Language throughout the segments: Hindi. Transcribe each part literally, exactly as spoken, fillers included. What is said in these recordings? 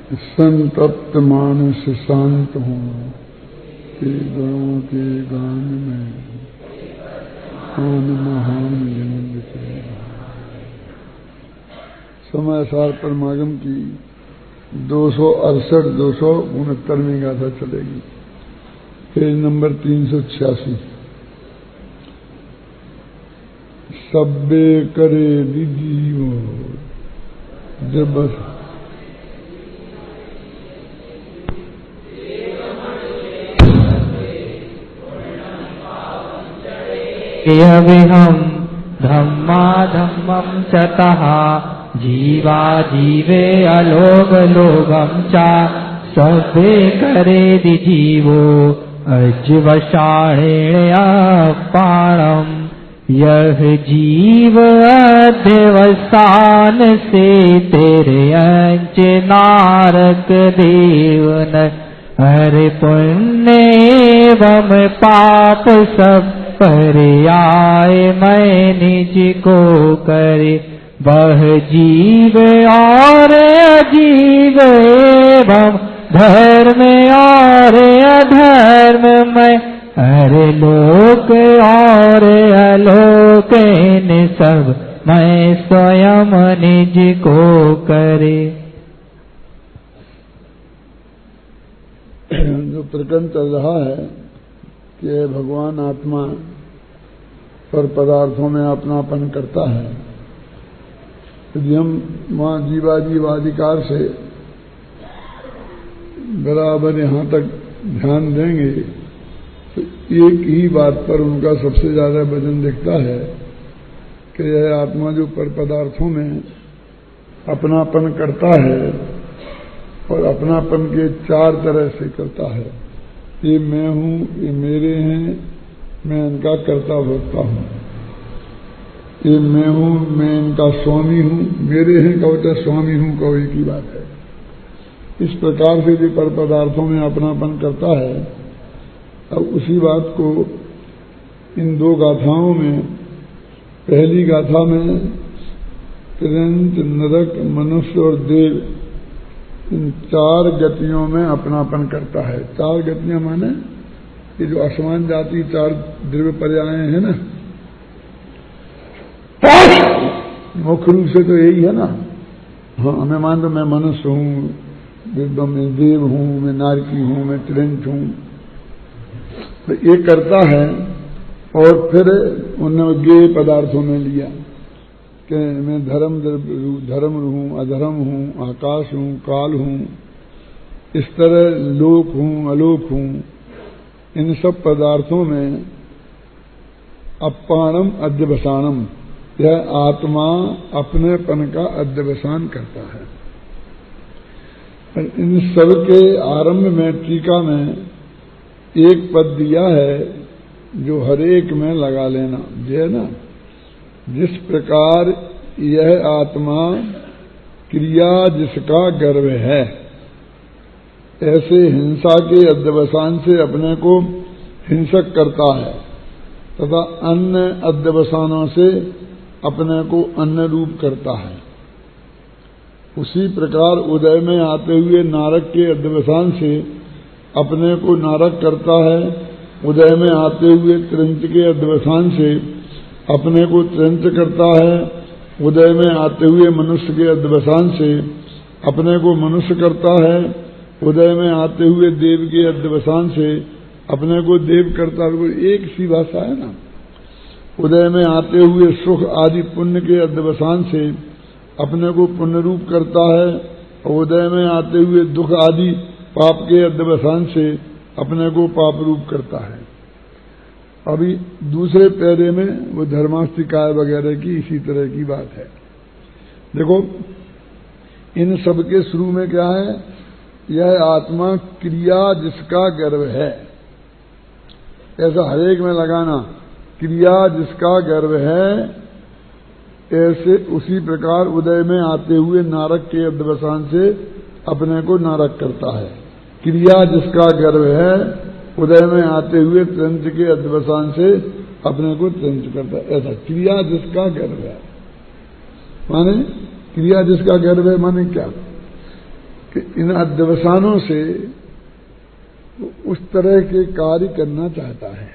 संतप्त मानस शांत हूँ के गुणों के गान में आन महान जन्म के। समय सार परमागम की दो सौ अड़सठ दो सौ उनहत्तरवीं गाथा चलेगी, पेज नंबर तीन सौ छियासी। सब्बे करे जीवो जब यविहं धम्मा धम्मं चतः जीवा जीवे अलोक लोकं च सब्बे करे जीवो अज्वशाणेन अपाणम् यह जीव अध्यवसान से तेरे अंच नारक देवन हरे पुण्य एवं पाप सब पर्याय मैं निज को करे वह जीव और अजीव एवं धर्म और अधर्म में हरे लोक और अलोक इन सब मैं स्वयं निज को करे। जो प्रकरण चल रहा है कि भगवान आत्मा पर पदार्थों में अपनापन करता है, यदि हम वहाँ जीवाजीवाधिकार से बराबर यहाँ तक ध्यान देंगे तो एक ही बात पर उनका सबसे ज्यादा वजन दिखता है कि यह आत्मा जो पर पदार्थों में अपनापन करता है और अपनापन के चार तरह से करता है। ये मैं हूँ, ये मेरे हैं, मैं इनका कर्ता भोक्ता हूँ। ये मैं हूँ, मैं इनका स्वामी हूँ, मेरे हैं कहो स्वामी हूँ कहो एक ही बात है। इस प्रकार से जो पर पदार्थों में अपनापन करता है, अब उसी बात को इन दो गाथाओं में, पहली गाथा में त्रंच नरक मनुष्य और देव इन चार गतियों में अपनापन करता है। चार गतियां माने ये जो आसमान जाति चार द्रव्य पर्याय हैं ना, मुख्य रूप से तो यही है ना। हाँ, हमें मान लो मैं मनुष्य हूँ, मैं देव हूँ, मैं नारकी हूँ, मैं त्रंच हूँ, तो ये करता है। और फिर उन्होंने गे पदार्थों में लिया कि मैं धर्म धर्म हूँ, अधर्म हूँ, आकाश हूँ, काल हूँ, इस तरह लोक हूँ, अलोक हूँ। इन सब पदार्थों में अपाणम अध्यवसानम, यह आत्मा अपनेपन का अध्यवसान करता है। इन सब के आरंभ में टीका में एक पद दिया है जो हरेक में लगा लेना, जो है ना, जिस प्रकार यह आत्मा क्रिया जिसका गर्व है, ऐसे हिंसा के अध्यवसान से अपने को हिंसक करता है तथा अन्य अध्यवसानों से अपने को अन्य रूप करता है। उसी प्रकार उदय में आते हुए नारक के अध्यवसान से अपने को नारक करता है, उदय में आते हुए त्रंच के अध्यवसान से अपने को त्रंच करता है, उदय में आते हुए मनुष्य के अध्यवसान से अपने को मनुष्य करता है, उदय में आते हुए देव के अध्यवसान से अपने को देव करता है। एक सी भाषा है ना। उदय में आते हुए सुख आदि पुण्य के अध्यवसान से अपने को पुण्य रूप करता है, और उदय में आते हुए दुख आदि पाप के अध्यवसान से अपने को पाप रूप करता है। अभी दूसरे पैरे में वो धर्मास्तिकाय वगैरह की इसी तरह की बात है। देखो, इन सब के शुरू में क्या है, यह आत्मा क्रिया जिसका गर्व है, ऐसा हरेक में लगाना, क्रिया जिसका गर्व है, ऐसे उसी प्रकार उदय में आते हुए नारक के अध्यवसान से अपने को नारक करता है। क्रिया जिसका गर्व है, उदय में आते हुए त्रंच के अध्यवसान से अपने को त्रंच करता है। ऐसा क्रिया जिसका गर्व है, माने क्रिया जिसका गर्व है माने क्या, कि इन अध्यवसानों से उस तरह के कार्य करना चाहता है।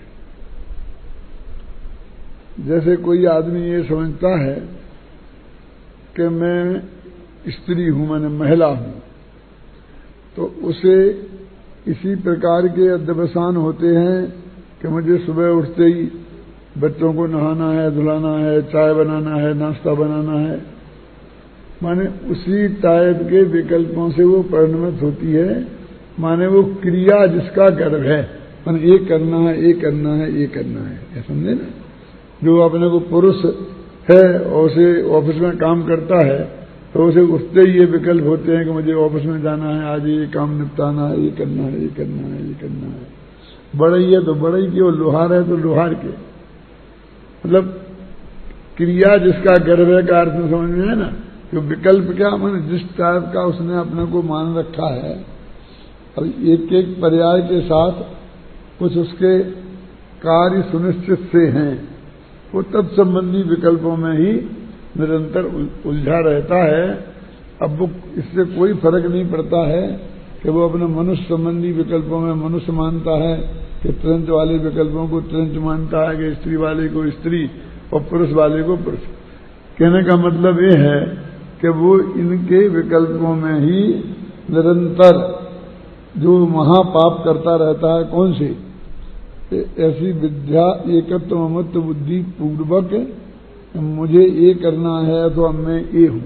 जैसे कोई आदमी ये समझता है कि मैं स्त्री हूं, मैंने महिला हूं, तो उसे इसी प्रकार के अध्यवसान होते हैं कि मुझे सुबह उठते ही बच्चों को नहाना है, धुलाना है, चाय बनाना है, नाश्ता बनाना है। माने उसी टाइप के विकल्पों से वो परिणमित होती है। माने वो क्रिया जिसका गर्भ है, माने ये करना है, ये करना है, ये करना है, ये समझे ना। जो अपने को पुरुष है और उसे ऑफिस में काम करता है, तो उसे उठते ही ये विकल्प होते हैं कि मुझे ऑफिस में जाना है, आज ये काम निपटाना है, ये करना है, ये करना है, ये करना है। बढ़ई है तो बढ़ई की, और लोहार है तो लोहार के। मतलब क्रिया जिसका गर्भ है का अर्थ समझ में है ना। तो विकल्प क्या, मैंने जिस टाइप का उसने अपने को मान रखा है, अब एक एक पर्याय के साथ कुछ उसके कार्य सुनिश्चित से हैं, वो तत्संबंधी विकल्पों में ही निरंतर उलझा रहता है। अब वो इससे कोई फर्क नहीं पड़ता है कि वो अपने मनुष्य संबंधी विकल्पों में मनुष्य मानता है, कि त्रंच वाले विकल्पों को त्रंच मानता है, कि स्त्री वाले को स्त्री और पुरुष वाले को पुरुष। कहने का मतलब ये है कि वो इनके विकल्पों में ही निरंतर जो महापाप करता रहता है। कौन सी ऐसी विद्या एकत्व ममत्व बुद्धि पूर्वक मुझे ये करना है तो अब मैं ये हूं।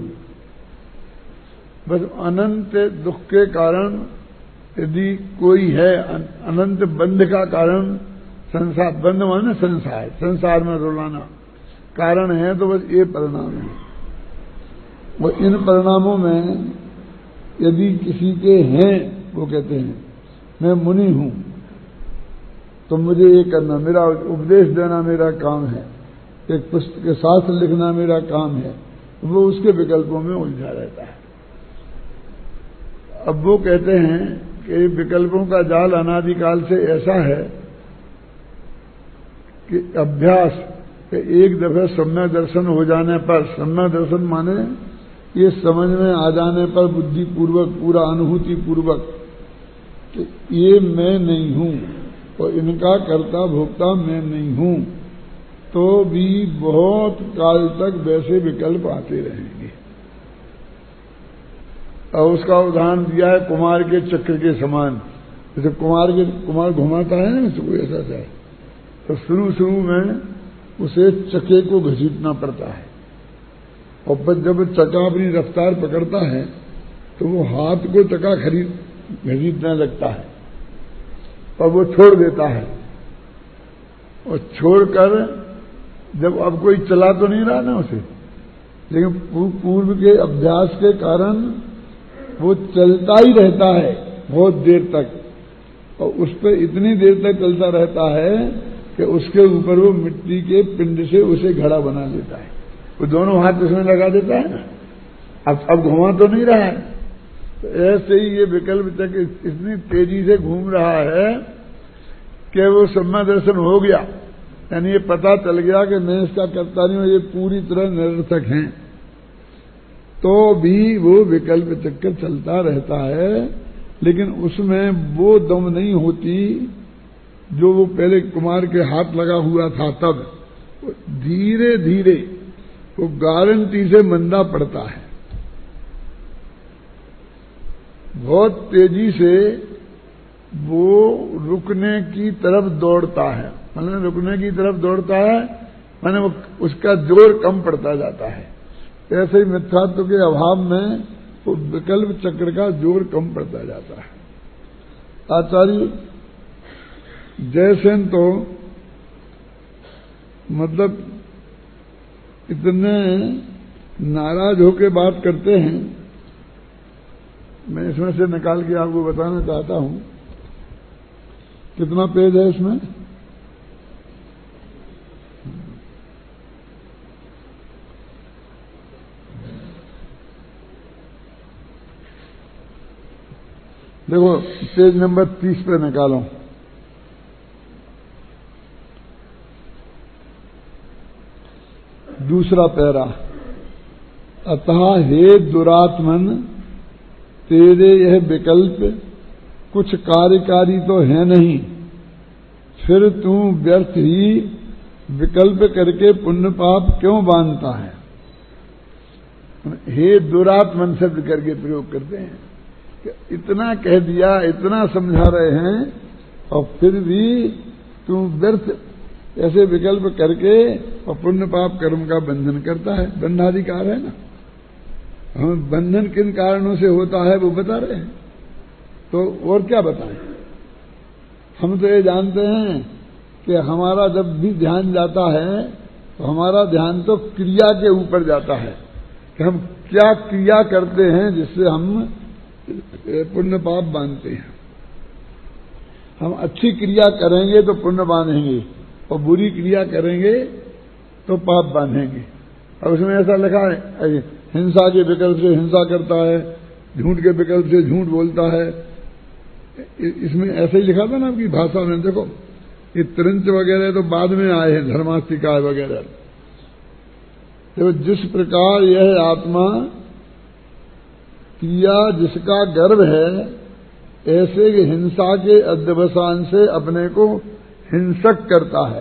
बस अनंत दुख के कारण यदि कोई है, अनंत बंध का कारण संसार, बंध माने संसार, संसार में रुलाना कारण है, तो बस ये परिणाम है। वो इन परिणामों में यदि किसी के हैं, वो कहते हैं मैं मुनि हूं तो मुझे ये करना, मेरा उपदेश देना मेरा काम है, एक पुस्तक के शास्त्र लिखना मेरा काम है, वो उसके विकल्पों में उलझा रहता है। अब वो कहते हैं कि विकल्पों का जाल अनादिकाल से ऐसा है कि अभ्यास के एक दफे सम्यक दर्शन हो जाने पर, सम्यक दर्शन माने ये समझ में आ जाने पर बुद्धि पूर्वक, पूरा अनुभूति पूर्वक कि ये मैं नहीं हूं और इनका कर्ता भोक्ता मैं नहीं हूं, तो भी बहुत काल तक वैसे विकल्प आते रहेंगे। और उसका उदाहरण दिया है कुमार के चक्र के समान। जैसे कुमार के कुमार घुमाता है ना, तो कोई ऐसा है, तो शुरू शुरू में उसे चक्के को घसीटना पड़ता है, और जब चक्का अपनी रफ्तार पकड़ता है तो वो हाथ को चक्का खरीद घसीटने लगता है और वो छोड़ देता है। और छोड़कर जब अब कोई चला तो नहीं रहा ना उसे, लेकिन पूर्व के अभ्यास के कारण वो चलता ही रहता है बहुत देर तक, और उस पर इतनी देर तक चलता रहता है कि उसके ऊपर वो मिट्टी के पिंड से उसे घड़ा बना लेता है। वो दोनों हाथ उसमें लगा देता है ना, अब अब घुमा तो नहीं रहा है। तो ऐसे ही ये विकल्प चक्र इतनी तेजी से घूम रहा है कि वो सम्यक दर्शन हो गया, यानी ये पता चल गया कि मैं इसका करता नहीं हूं, ये पूरी तरह निरर्थक हैं, तो भी वो विकल्प चक्कर चलता रहता है। लेकिन उसमें वो दम नहीं होती जो वो पहले कुमार के हाथ लगा हुआ था। तब धीरे धीरे वो गारंटी से मंदा पड़ता है, बहुत तेजी से वो रुकने की तरफ दौड़ता है। मतलब रुकने की तरफ दौड़ता है माने वो उसका जोर कम पड़ता जाता है। ऐसे ही मिथ्यात्व के अभाव में वो विकल्प चक्र का जोर कम पड़ता जाता है। आचार्य जयसेन तो मतलब इतने नाराज होकर बात करते हैं, मैं इसमें से निकाल के आपको बताना चाहता हूं। कितना पेज है इसमें? देखो पेज नंबर तीस पे निकालो। दूसरा पैरा, अतः हे दुरात्मन तेरे यह विकल्प कुछ कार्यकारी तो है नहीं, फिर तू व्यर्थ ही विकल्प करके पुण्य पाप क्यों बांधता है। हे दुरात्मन शब्द करके प्रयोग करते हैं कि इतना कह दिया, इतना समझा रहे हैं और फिर भी तू व्यर्थ ऐसे विकल्प करके और पुण्य पाप कर्म का बंधन करता है। बंधाधिकार है ना, हम बंधन किन कारणों से होता है वो बता रहे हैं, तो और क्या बताएं। हम तो ये जानते हैं कि हमारा जब भी ध्यान जाता है तो हमारा ध्यान तो क्रिया के ऊपर जाता है कि हम क्या क्रिया करते हैं जिससे हम पुण्य पाप बांधते हैं। हम अच्छी क्रिया करेंगे तो पुण्य बांधेंगे और बुरी क्रिया करेंगे तो पाप बांधेंगे। अब उसमें ऐसा लिखा है, हिंसा के विकल्प से हिंसा करता है, झूठ के विकल्प से झूठ बोलता है। इसमें ऐसे ही लिखा था ना आपकी भाषा में, देखो ये त्रिंच वगैरह तो बाद में आए हैं, धर्मास्तिकाय वगैरह। तो जिस प्रकार यह आत्मा क्रिया जिसका गर्भ है, ऐसे कि हिंसा के अध्यवसान से अपने को हिंसक करता है।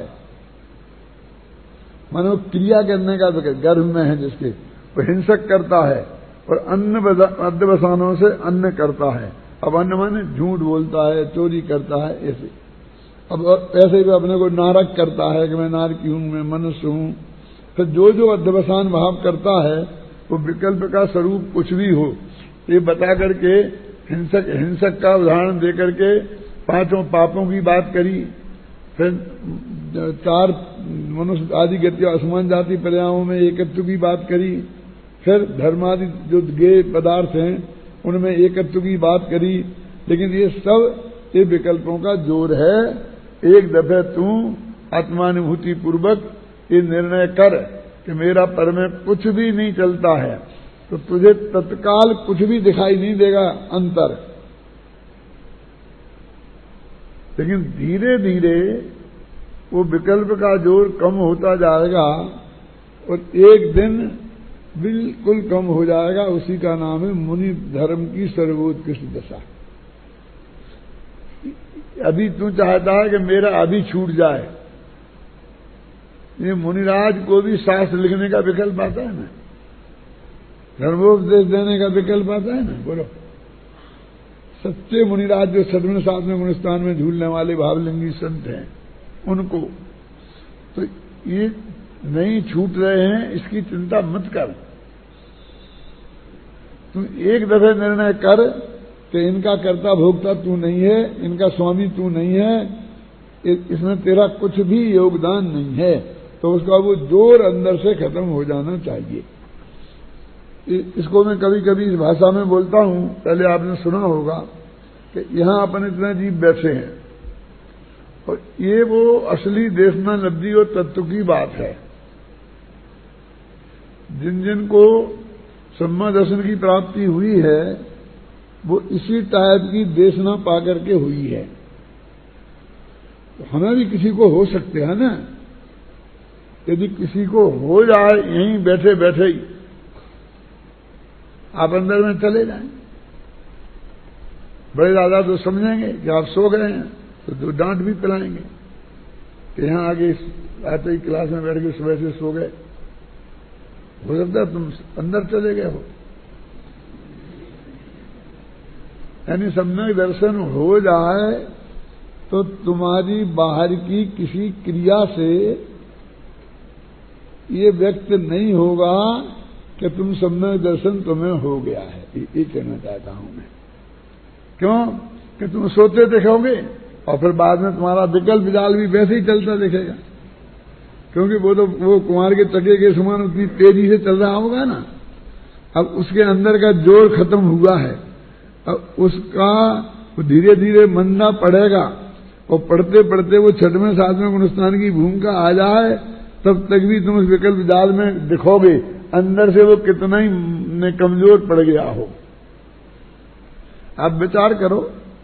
मानो क्रिया करने का गर्भ में है जिसके, वो हिंसक करता है और अन्न अध्यवसानों से अन्न करता है। अब अन्न माने झूठ बोलता है, चोरी करता है, ऐसे। अब ऐसे भी अपने को नारक करता है कि मैं नारकी हूं, मैं मनुष्य हूं। तो जो जो अध्यवसान भाव करता है वो विकल्प का स्वरूप कुछ भी हो, ये बता करके हिंसक हिंसक का उदाहरण दे करके पांचों पापों की बात करी, फिर चार मनुष्य आदि गतियों असमान जाति पर्यायों में एकत्व की बात करी, फिर धर्मादि जो गेय पदार्थ हैं उनमें एकत्व की बात करी। लेकिन ये सब ये विकल्पों का जोर है। एक दफे तू आत्मानुभूति पूर्वक ये निर्णय कर कि मेरा पर में कुछ भी नहीं चलता है, तो तुझे तत्काल कुछ भी दिखाई नहीं देगा अंतर। लेकिन धीरे धीरे वो विकल्प का जोर कम होता जाएगा और एक दिन बिल्कुल कम हो जाएगा। उसी का नाम है मुनि धर्म की सर्वोत्कृष्ट दशा। अभी तू चाहता है कि मेरा अभी छूट जाए, ये मुनिराज को भी शास्त्र लिखने का विकल्प आता है ना, धर्मोपदेश देने का विकल्प आता है ना। बोलो, सच्चे मुनिराज जो सदमन साथ में गुणस्थान में झूलने वाले भावलिंगी संत हैं उनको, तो ये नहीं छूट रहे हैं इसकी चिंता मत कर। तुम एक दफे निर्णय कर कि इनका कर्ता भोक्ता तू नहीं है, इनका स्वामी तू नहीं है, इसमें तेरा कुछ भी योगदान नहीं है, तो उसका वो जोर अंदर से खत्म हो जाना चाहिए। इसको मैं कभी कभी इस भाषा में बोलता हूं, पहले आपने सुना होगा कि यहां अपन इतने जीव बैठे हैं और ये वो असली देशना लब्धि और तत्व की बात है। जिन जिन को सम्मा दर्शन की प्राप्ति हुई है वो इसी टाइप की देशना पाकर के हुई है। तो हमें भी किसी को हो सकते हैं ना, यदि किसी को हो जाए यहीं बैठे बैठे ही, आप अंदर में चले जाएं, बड़े दादा तो समझेंगे कि आप सो गए हैं, तो दो डांट भी पिलाएंगे कि यहां आगे आते ही क्लास में बैठ के सुबह से सो गए, हो सकता है तुम अंदर चले गए हो। यानी सम्यक दर्शन हो जाए तो तुम्हारी बाहर की किसी क्रिया से ये व्यक्त नहीं होगा कि तुम सम्यक दर्शन तुम्हें हो गया है। ये कहना चाहता हूं मैं। क्यों कि तुम सोते दिखोगे और फिर बाद में तुम्हारा विकल्प जाल भी वैसे ही चलता दिखेगा, क्योंकि वो तो वो कुमार के चके के समान उतनी तेजी से चल रहा होगा ना। अब उसके अंदर का जोर खत्म हुआ है, अब उसका धीरे धीरे मंदा पड़ेगा और पढ़ते पढ़ते वो छठवें सातवें गुणस्थान की भूमिका आ जाए, तब तक भी तुम उस विकल्प जाल में दिखोगे अंदर से वो कितना ही कमजोर पड़ गया हो। आप विचार करो,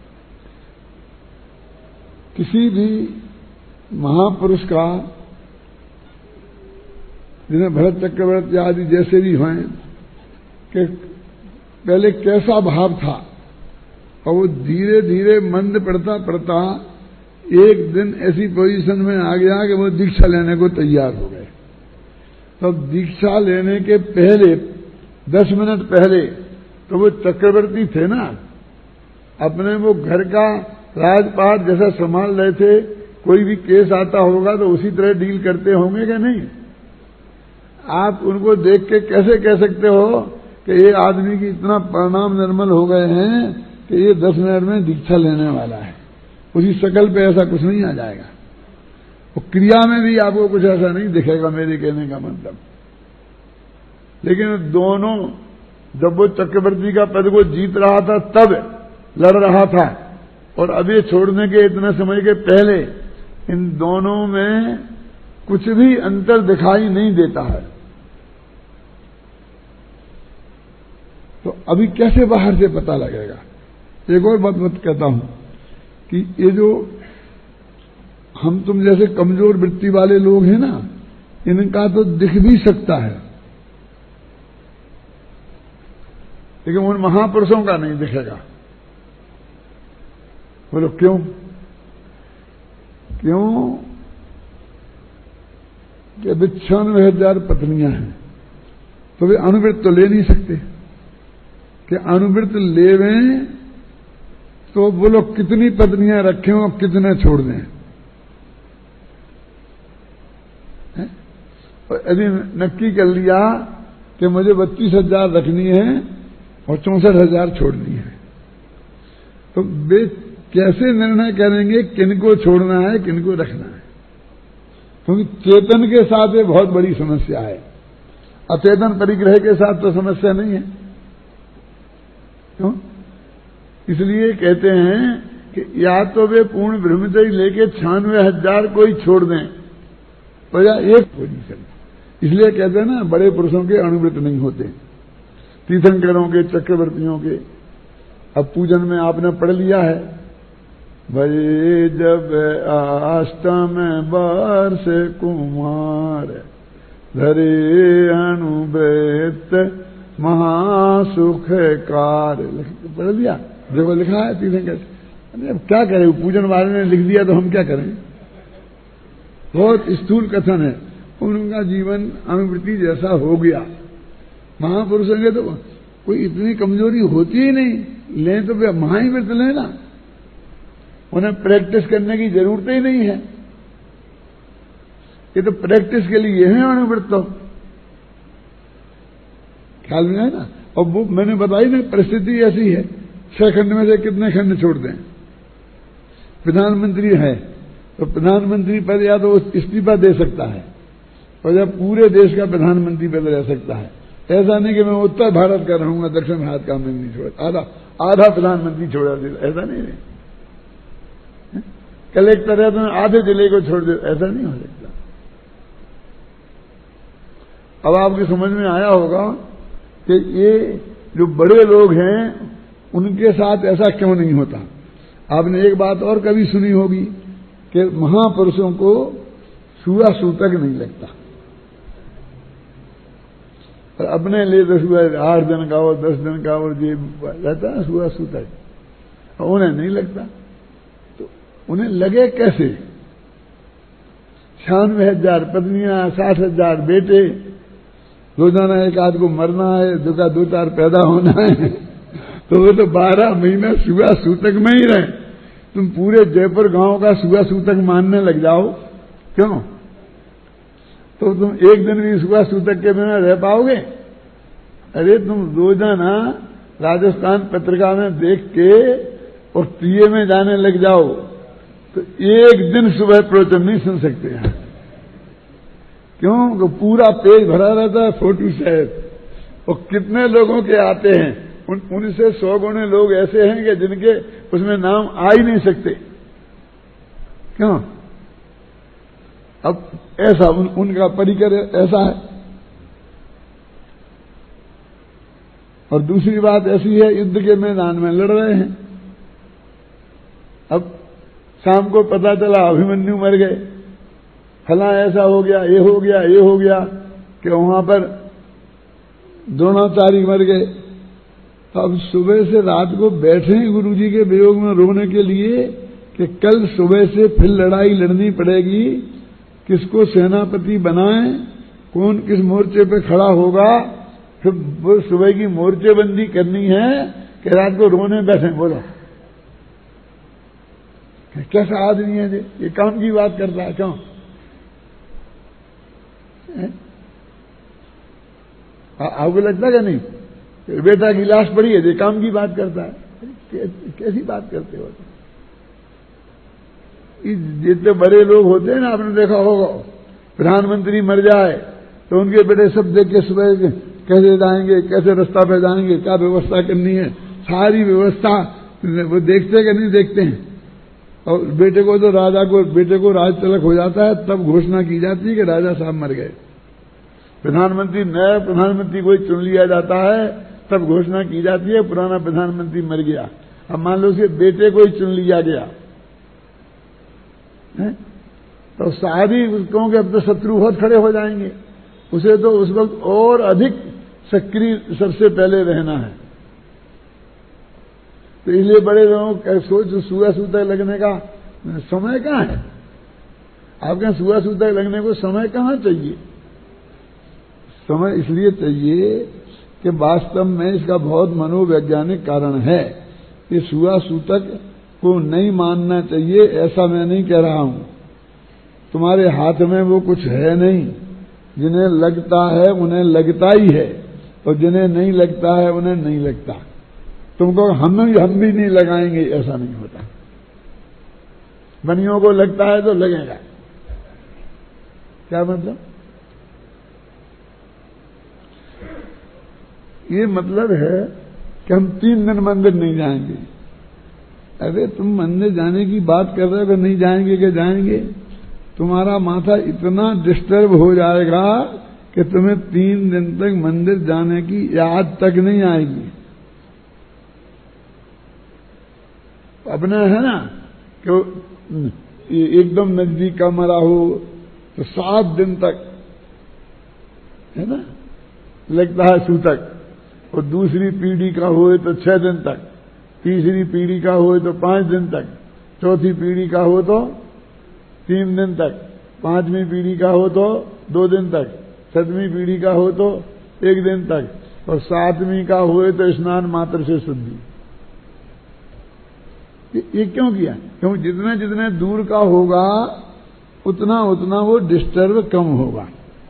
किसी भी महापुरुष का, जिन्हें भरत चक्रवर्ती आदि जैसे भी हैं, कि पहले कैसा भाव था, और वो धीरे धीरे मंद पड़ता पड़ता एक दिन ऐसी पोजीशन में आ गया कि वो दीक्षा लेने को तैयार हो गए। तो दीक्षा लेने के पहले दस मिनट पहले तो वो चक्रवर्ती थे ना, अपने वो घर का राजपाट जैसा संभाल रहे थे। कोई भी केस आता होगा तो उसी तरह डील करते होंगे कि नहीं? आप उनको देख के कैसे कह सकते हो कि ये आदमी की इतना परिणाम निर्मल हो गए हैं कि ये दस मिनट में दीक्षा लेने वाला है? उसी शकल पे ऐसा कुछ नहीं आ जाएगा। और क्रिया में भी आपको कुछ ऐसा नहीं दिखेगा, मेरे कहने का मतलब। लेकिन दोनों, जब वो चक्रवर्ती का पद को जीत रहा था तब लड़ रहा था, और अभी छोड़ने के इतने समय के पहले इन दोनों में कुछ भी अंतर दिखाई नहीं देता है। तो अभी कैसे बाहर से पता लगेगा? एक और बात मत कहता हूं कि ये जो हम तुम जैसे कमजोर वृत्ति वाले लोग हैं ना, इनका तो दिख भी सकता है, लेकिन उन महापुरुषों का नहीं दिखेगा। बोलो क्यों? क्यों कि अभी छियानवे हजार पत्नियां हैं, तो वे अनुवृत्त तो ले नहीं सकते। कि अनुवृत्त लेवें तो बोलो कितनी पत्नियां रखें और कितने छोड़ दें? यदि नक्की कर लिया कि मुझे बत्तीस हजार रखनी है और चौसठ हजार छोड़नी है, तो वे कैसे निर्णय करेंगे किनको छोड़ना है किनको रखना है? क्योंकि चेतन के साथ ये बहुत बड़ी समस्या है, अचेतन परिग्रह के साथ तो समस्या नहीं है। क्यों? इसलिए कहते हैं कि या तो वे पूर्ण ब्रह्मचर्य लेके छियानवे हजार को ही छोड़ दें, तो या एक पोजीशन। इसलिए कहते हैं ना, बड़े पुरुषों के अनुवृत्त नहीं होते, तीर्थंकरों के, चक्रवर्तियों के। अब पूजन में आपने पढ़ लिया है, भये जब अष्टम वर्ष कुमार धरे अनुवृत्त महासुख कार, पढ़ लिया? देखो लिखा है तीर्थंकर। अब क्या करें, पूजन वाले ने लिख दिया तो हम क्या करें? बहुत स्थूल कथन है। उनका जीवन अनुवृत्ति जैसा हो गया। महापुरुषों के तो कोई इतनी कमजोरी होती ही नहीं, लें तो वे महाव्रत लें ना, उन्हें प्रैक्टिस करने की जरूरत ही नहीं है। ये तो प्रैक्टिस के लिए है अनुवृत्त, तो ख्याल में है ना। और वो मैंने बताई ना, परिस्थिति ऐसी है, छह खंड में से कितने खंड छोड़ दें? प्रधानमंत्री है तो प्रधानमंत्री पद या तो इस्तीफा दे सकता है, और या पूरे देश का प्रधानमंत्री पद रह सकता है। ऐसा नहीं कि मैं उत्तर भारत का रहूंगा, दक्षिण भारत का मैं नहीं छोड़ा, आधा आधा प्रधानमंत्री छोड़ा दे, ऐसा नहीं है। कलेक्टर है तो आधे जिले को छोड़ दे, ऐसा नहीं हो सकता। अब आपकी समझ में आया होगा कि ये जो बड़े लोग हैं उनके साथ ऐसा क्यों नहीं होता। आपने एक बात और कभी सुनी होगी कि महापुरुषों को सूआ सूतक नहीं लगता, और अपने लिए तो सूआ आठ दिन का और दस दिन का और ये रहता है सूआ सूतक, और उन्हें नहीं लगता। तो उन्हें लगे कैसे? छियानवे हजार पत्नियां, साठ हजार बेटे, रोजाना एक आध को मरना है, दो का दो चार पैदा होना है, तो वो तो बारह महीना सुआ सूतक में ही रहे। तुम पूरे जयपुर गांव का सुआ सूतक मानने लग जाओ, क्यों? तो तुम एक दिन भी सुआ सूतक के बिना रह पाओगे? अरे तुम रोजाना राजस्थान पत्रिका में देख के और प्रिय में जाने लग जाओ तो एक दिन सुबह प्रवचन नहीं सुन सकते हैं। क्यों? पूरा पेज भरा रहता है फोटो से, और कितने लोगों के आते हैं, उन उनसे सौ गुणे लोग ऐसे हैं कि जिनके उसमें नाम आ ही नहीं सकते। क्यों? अब ऐसा उन, उनका परिकर ऐसा है। और दूसरी बात ऐसी है, युद्ध के मैदान में लड़ रहे हैं, अब शाम को पता चला अभिमन्यु मर गए, फला ऐसा हो गया, ये हो गया, ये हो गया, कि वहां पर द्रोणाचार्य मर गए, अब सुबह से रात को बैठे हैं गुरु जी के वियोग में रोने के लिए कि कल सुबह से फिर लड़ाई लड़नी पड़ेगी, किसको सेनापति बनाएं, कौन किस मोर्चे पे खड़ा होगा, फिर वो सुबह की मोर्चेबंदी करनी है कि रात को रोने बैठे। बोलो कैसा आदमी है ये, काम की बात करता है क्यों? आपको लगता है नहीं बेटा की लाश पड़ी है, ये काम की बात करता है? कैसी बात करते हो? जितने बड़े लोग होते हैं ना, आपने देखा होगा, प्रधानमंत्री मर जाए तो उनके बेटे सब देख के सुबह कैसे जाएंगे, कैसे रास्ता पे जाएंगे, क्या व्यवस्था करनी है, सारी व्यवस्था वो देखते कि नहीं देखते हैं। और बेटे को तो राजा को बेटे को राज तिलक हो जाता है, तब घोषणा की जाती है कि राजा साहब मर गए। प्रधानमंत्री नया प्रधानमंत्री कोई चुन लिया जाता है, तब घोषणा की जाती है पुराना प्रधानमंत्री मर गया। अब मान लो उसके बेटे को ही चुन लिया गया है? तो सारी उसको के अब तो शत्रु बहुत खड़े हो जाएंगे, उसे तो उस वक्त और अधिक सक्रिय सबसे पहले रहना है। तो इसलिए बड़े लोगों का सोच सुआ सूतक लगने का समय कहाँ है? आपके यहाँ सुआ सूतक लगने को समय कहाँ चाहिए? समय इसलिए चाहिए कि वास्तव में इसका बहुत मनोवैज्ञानिक कारण है। ये सुआ सूतक को नहीं मानना चाहिए, ऐसा मैं नहीं कह रहा हूं। तुम्हारे हाथ में वो कुछ है नहीं, जिन्हें लगता है उन्हें लगता ही है, और जिन्हें नहीं लगता है उन्हें नहीं लगता। तुमको हम हम भी नहीं लगाएंगे, ऐसा नहीं होता। बनियों को लगता है तो लगेगा। क्या मतलब? ये मतलब है कि हम तीन दिन मंदिर नहीं जाएंगे। अरे तुम मंदिर जाने की बात कर रहे हो कि नहीं जाएंगे कि जाएंगे? तुम्हारा माथा इतना डिस्टर्ब हो जाएगा कि तुम्हें तीन दिन तक मंदिर जाने की याद तक नहीं आएगी। अपना है ना कि एकदम नजदीक का मरा हो तो सात दिन तक है ना लगता है सूतक, और दूसरी पीढ़ी का हो तो छह दिन तक, तीसरी पीढ़ी का हो तो पांच दिन तक, चौथी पीढ़ी का हो तो तीन दिन तक, पांचवी पीढ़ी का हो तो दो दिन तक, सातवीं पीढ़ी का हो तो एक दिन तक, और सातवीं का हो तो स्नान मात्र से शुद्धि। ये क्यों किया? क्योंकि जितने जितने दूर का होगा उतना उतना वो डिस्टर्ब कम होगा।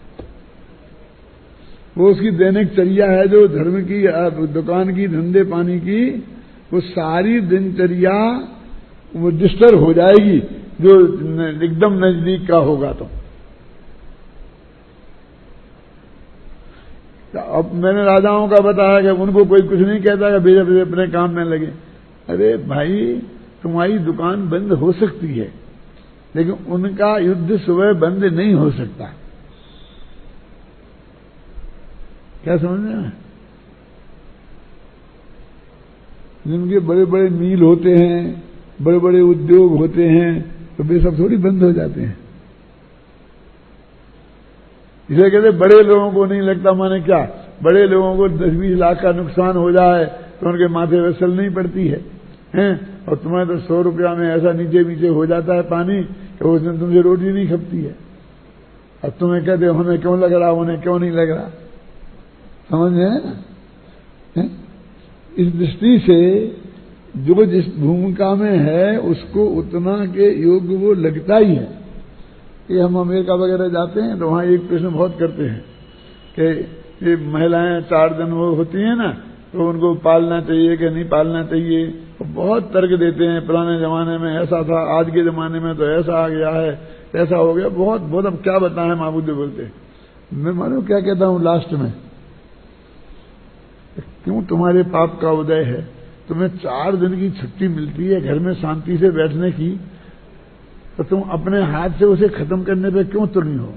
वो उसकी दैनिक चर्या है जो धर्म की, दुकान की, धंधे पानी की, वो सारी दिनचर्या वो डिस्टर्ब हो जाएगी जो एकदम नजदीक का होगा। तो अब मैंने राजाओं का बताया कि उनको कोई कुछ नहीं कहता कि बेजा बेजा अपने काम में लगे। अरे भाई, तुम्हारी दुकान बंद हो सकती है, लेकिन उनका युद्ध सुबह बंद नहीं हो सकता। क्या समझ रहे हैं? जिनके बड़े बड़े मील होते हैं, बड़े बड़े उद्योग होते हैं, तो वे सब थोड़ी बंद हो जाते हैं। इसे कहते बड़े लोगों को नहीं लगता। माने क्या? बड़े लोगों को दस बीस लाख का नुकसान हो जाए तो उनके माथे पे सल नहीं पड़ती है, हैं? और तुम्हें तो सौ रुपया में ऐसा नीचे नीचे हो जाता है पानी कि उस दिन तुमसे रोटी नहीं खपती है। अब तुम्हें कहते हो हमें क्यों लग रहा, उन्हें क्यों नहीं लग रहा। समझ में? इस दृष्टि से जो जिस भूमिका में है उसको उतना के योग्य वो लगता ही है। कि हम अमेरिका वगैरह जाते हैं तो वहां एक प्रश्न बहुत करते हैं कि ये महिलाएं चार दिन वो होती हैं ना, तो उनको पालना चाहिए कि नहीं पालना चाहिए। तो बहुत तर्क देते हैं, पुराने जमाने में ऐसा था, आज के जमाने में तो ऐसा आ गया है, ऐसा हो गया। बहुत बहुत अब क्या बताएं, माबूद बोलते। मैं मालूम क्या कहता हूं लास्ट में, क्यों तुम्हारे पाप का उदय है, तुम्हें चार दिन की छुट्टी मिलती है घर में शांति से बैठने की, तो तुम अपने हाथ से उसे खत्म करने पे क्यों तुली हो?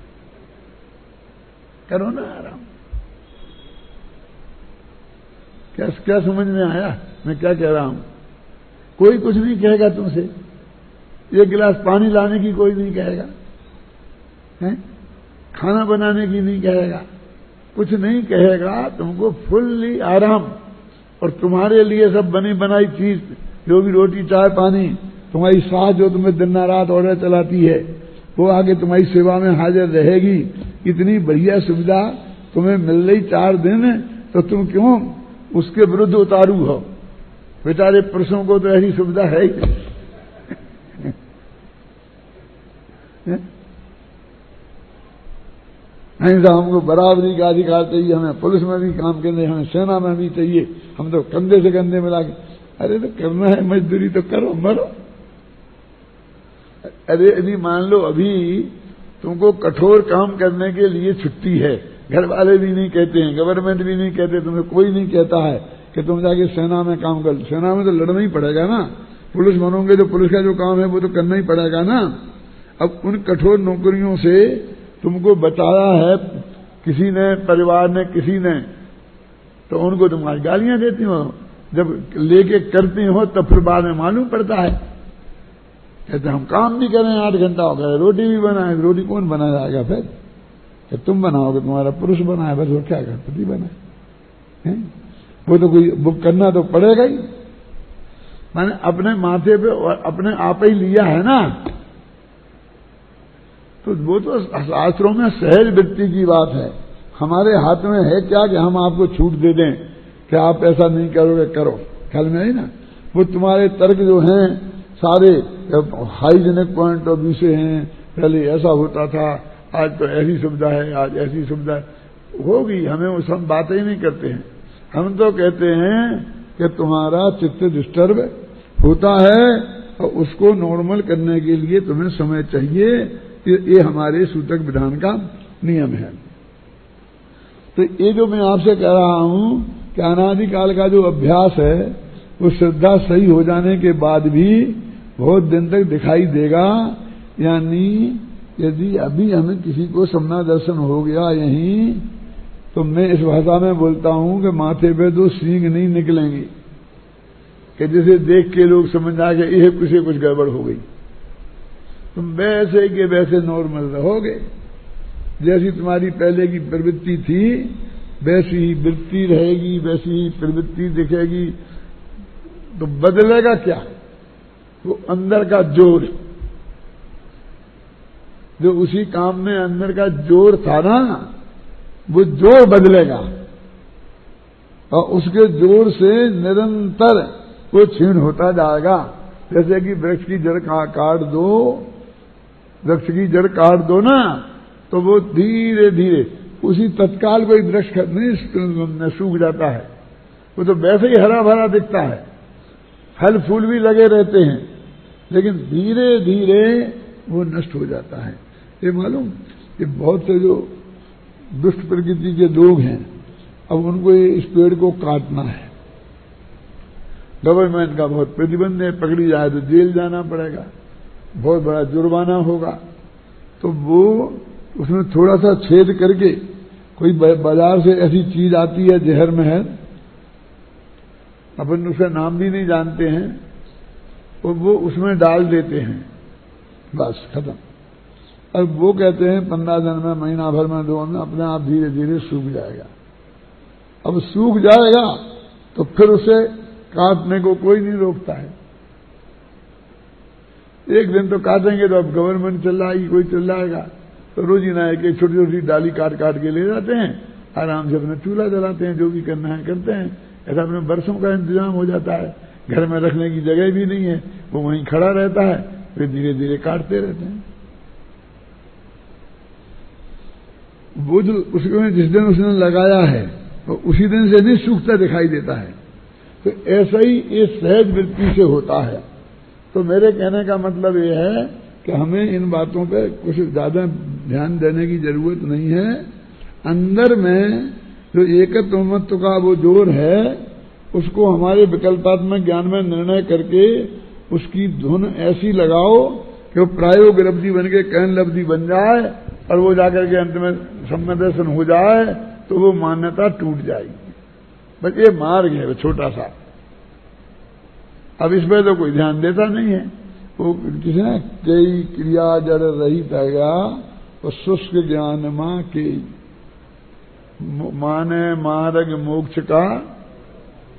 करो ना आराम। क्या क्या समझ में आया मैं क्या कह रहा हूं? कोई कुछ नहीं कहेगा तुमसे, एक गिलास पानी लाने की कोई नहीं कहेगा, हैं? खाना बनाने की नहीं कहेगा, कुछ नहीं कहेगा। तुमको फुल्ली आराम, और तुम्हारे लिए सब बनी बनाई चीज, जो भी रोटी चाय पानी, तुम्हारी सास जो तुम्हें दिन रात ऑर्डर चलाती है, वो आके तुम्हारी सेवा में हाजिर रहेगी। इतनी बढ़िया सुविधा तुम्हें मिल रही चार दिन, तो तुम क्यों उसके विरुद्ध उतारू हो? बेचारे पुरुषों को तो ऐसी सुविधा है ही नहीं। ऐसा हमको बराबरी का अधिकार चाहिए, हमें पुलिस में भी काम करने, हमें सेना में भी चाहिए, हम तो कंधे से कंधे मिला के, अरे तो करना है मजदूरी तो करो, मरो। अरे यदि मान लो अभी तुमको कठोर काम करने के लिए छुट्टी है, घर वाले भी नहीं कहते हैं, गवर्नमेंट भी नहीं कहते, तुम्हें कोई नहीं कहता है कि तुम जाके सेना में काम कर, सेना में तो लड़ना ही पड़ेगा ना, पुलिस बनोगे तो पुलिस का जो काम है वो तो करना ही पड़ेगा ना। अब उन कठोर नौकरियों से तुमको बचाया है किसी ने, परिवार ने, किसी ने, तो उनको तुम्हारी गालियां देती हो, जब लेके करती हो तब फिर बाद में मालूम पड़ता है, कहते हम काम भी करें, आठ घंटा हो गया, रोटी भी बनाए, रोटी कौन बना जाएगा फिर? कि तुम बनाओगे, तुम्हारा पुरुष बनाए, बस वो क्या कर, पति बनाए, वो तो कोई बुक करना तो पड़ेगा ही। मैंने अपने माथे पे और अपने आप ही लिया है ना, तो वो तो शास्त्रों में सहज वृत्ति की बात है। हमारे हाथ में है क्या कि हम आपको छूट दे दें कि आप ऐसा नहीं करोगे, करो, ख्याल में नहीं ना। वो तुम्हारे तर्क जो हैं सारे हाइजेनिक पॉइंट ऑफ व्यू से हैं, पहले ऐसा होता था, आज तो ऐसी सुविधा है, आज ऐसी सुविधा होगी, हमें उस हम बातें ही नहीं करते हैं। हम तो कहते हैं कि तुम्हारा चित्त डिस्टर्ब होता है और उसको नॉर्मल करने के लिए तुम्हें समय चाहिए, ये हमारे सूतक विधान का नियम है। तो ये जो मैं आपसे कह रहा हूं कि अनादिकाल का जो अभ्यास है वो श्रद्धा सही हो जाने के बाद भी बहुत दिन तक दिखाई देगा। यानी यदि अभी हमें किसी को सपना दर्शन हो गया यहीं, तो मैं इस भाषा में बोलता हूं कि माथे पे दो सींग नहीं निकलेंगी कि जिसे देख के लोग समझ आ गए ये किसी कुछ गड़बड़ हो गई। तुम वैसे के वैसे नॉर्मल रहोगे, जैसी तुम्हारी पहले की प्रवृत्ति थी वैसी ही वृत्ति रहेगी, वैसी ही प्रवृत्ति दिखेगी। तो बदलेगा क्या? वो अंदर का जोर, जो उसी काम में अंदर का जोर था ना, वो जोर बदलेगा और उसके जोर से निरंतर वो क्षीण होता जाएगा। जैसे कि वृक्ष की जड़ काट दो, वृक्ष की जड़ काट दो ना, तो वो धीरे धीरे उसी तत्काल कोई वृक्ष नहीं सूख जाता है, वो तो वैसे ही हरा भरा दिखता है, फल फूल भी लगे रहते हैं, लेकिन धीरे धीरे वो नष्ट हो जाता है। ये मालूम कि बहुत से जो दुष्ट प्रकृति के लोग हैं, अब उनको इस पेड़ को काटना है, गवर्नमेंट का बहुत प्रतिबंध है, पकड़ी जाए तो जेल जाना पड़ेगा, बहुत बड़ा जुर्माना होगा। तो वो उसमें थोड़ा सा छेद करके कोई बाजार से ऐसी चीज आती है जहर में है, अपन उसका नाम भी नहीं जानते हैं, तो वो उसमें डाल देते हैं, बस खत्म। अब वो कहते हैं पंद्रह दिन में, महीना भर में, दो में अपने आप धीरे धीरे सूख जाएगा। अब सूख जाएगा तो फिर उसे काटने को कोई नहीं रोकता है। एक दिन तो काटेंगे तो अब गवर्नमेंट चिल्लाएगी, कोई चिल्लाएगा, तो रोजीना एक एक छोटी छोटी डाली काट काट के ले जाते हैं, आराम से अपना चूल्हा जलाते हैं, जो भी करना है करते हैं। ऐसा अपने बरसों का इंतजाम हो जाता है, घर में रखने की जगह भी नहीं है, वो वहीं खड़ा रहता है, फिर धीरे धीरे काटते रहते हैं। वो जो उसको जिस दिन उसने लगाया है तो उसी दिन से नहीं सूखता दिखाई देता है। तो ऐसा ही ये सहज वृत्ति से होता है। तो मेरे कहने का मतलब ये है कि हमें इन बातों पे कुछ ज्यादा ध्यान देने की जरूरत नहीं है। अंदर में जो एकत्व मत्व का वो जोर है, उसको हमारे विकल्पात्मक ज्ञान में निर्णय करके उसकी धुन ऐसी लगाओ कि वो प्रायोग लब्धि बन के कैन लब्धि बन जाए और वो जाकर के अंत में सम्यक दर्शन हो जाए, तो वो मान्यता टूट जाएगी। बस ये मार्ग है वो छोटा सा। अब इसमें तो कोई ध्यान देता नहीं है। वो किसी ने कई क्रिया जड़ रही तैगा और शुष्क ज्ञान मां के, माने मार्ग मोक्ष का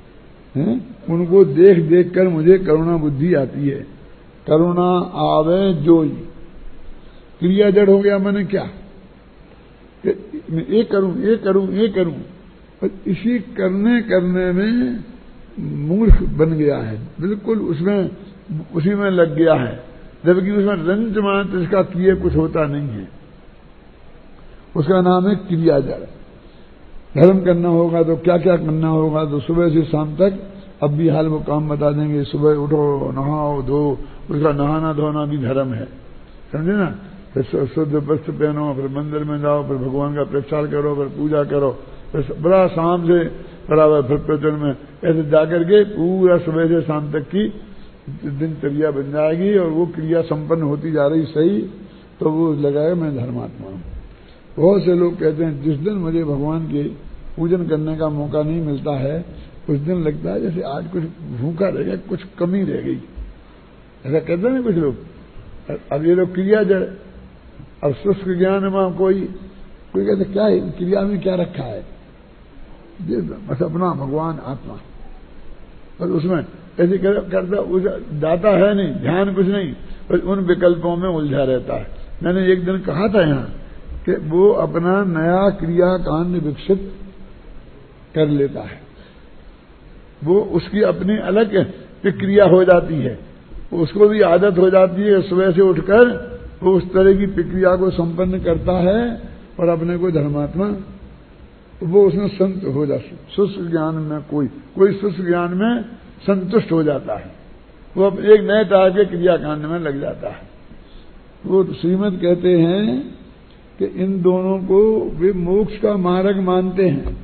हैं, उनको देख देख कर मुझे करुणा बुद्धि आती है। करुणा आवे जोई, क्रिया जड़ हो गया मैंने क्या, मैं ये करूं ये करूं ये करूं, और इसी करने करने में मूर्ख बन गया है, बिल्कुल उसमें उसी में लग गया है, जबकि उसमें रंच मात्र इसका किए कुछ होता नहीं है। उसका नाम है क्रिया जड़। धर्म करना होगा तो क्या क्या करना होगा, तो सुबह से शाम तक अब भी हाल वो काम बता देंगे। सुबह उठो, नहाओ धो, उसका नहाना धोना भी धर्म है, समझे ना। फिर शुद्ध वस्त्र पहनो, फिर मंदिर में जाओ, फिर भगवान का प्रचार करो, फिर पूजा करो, फिर बड़ा शाम से बराबर फिर प्रचन में ऐसे जाकर के पूरा सुबह से शाम तक की दिनचर्या बन जाएगी और वो क्रिया संपन्न होती जा रही सही, तो वो लगाएगा मैं धर्मात्मा हूं। बहुत से लोग कहते हैं जिस दिन मुझे भगवान के पूजन करने का मौका नहीं मिलता है उस दिन लगता है जैसे आज कुछ भूखा रह गया, कुछ कमी रह गई, ऐसा कहते हैं कुछ लोग। अब ये लोग क्रिया जड़, अब शुष्क ज्ञान में कोई कोई कहते क्या है क्रिया में क्या रखा है, बस अपना भगवान आत्मा, बस उसमें ऐसे करता उस दाता है नहीं, ध्यान कुछ नहीं, बस उन विकल्पों में उलझा रहता है। मैंने एक दिन कहा था यहाँ कि वो अपना नया क्रिया कांड विकसित कर लेता है, वो उसकी अपनी अलग प्रक्रिया हो जाती है, उसको भी आदत हो जाती है सुबह से उठकर वो उस तरह की प्रक्रिया को संपन्न करता है और अपने को धर्मात्मा, वो उसमें संत हो जाता है। शुष्क ज्ञान में कोई कोई शुष्क ज्ञान में संतुष्ट हो जाता है, वो अब एक नए तरह के क्रियाकांड में लग जाता है। वो श्रीमद कहते हैं कि इन दोनों को वे मोक्ष का मार्ग मानते हैं।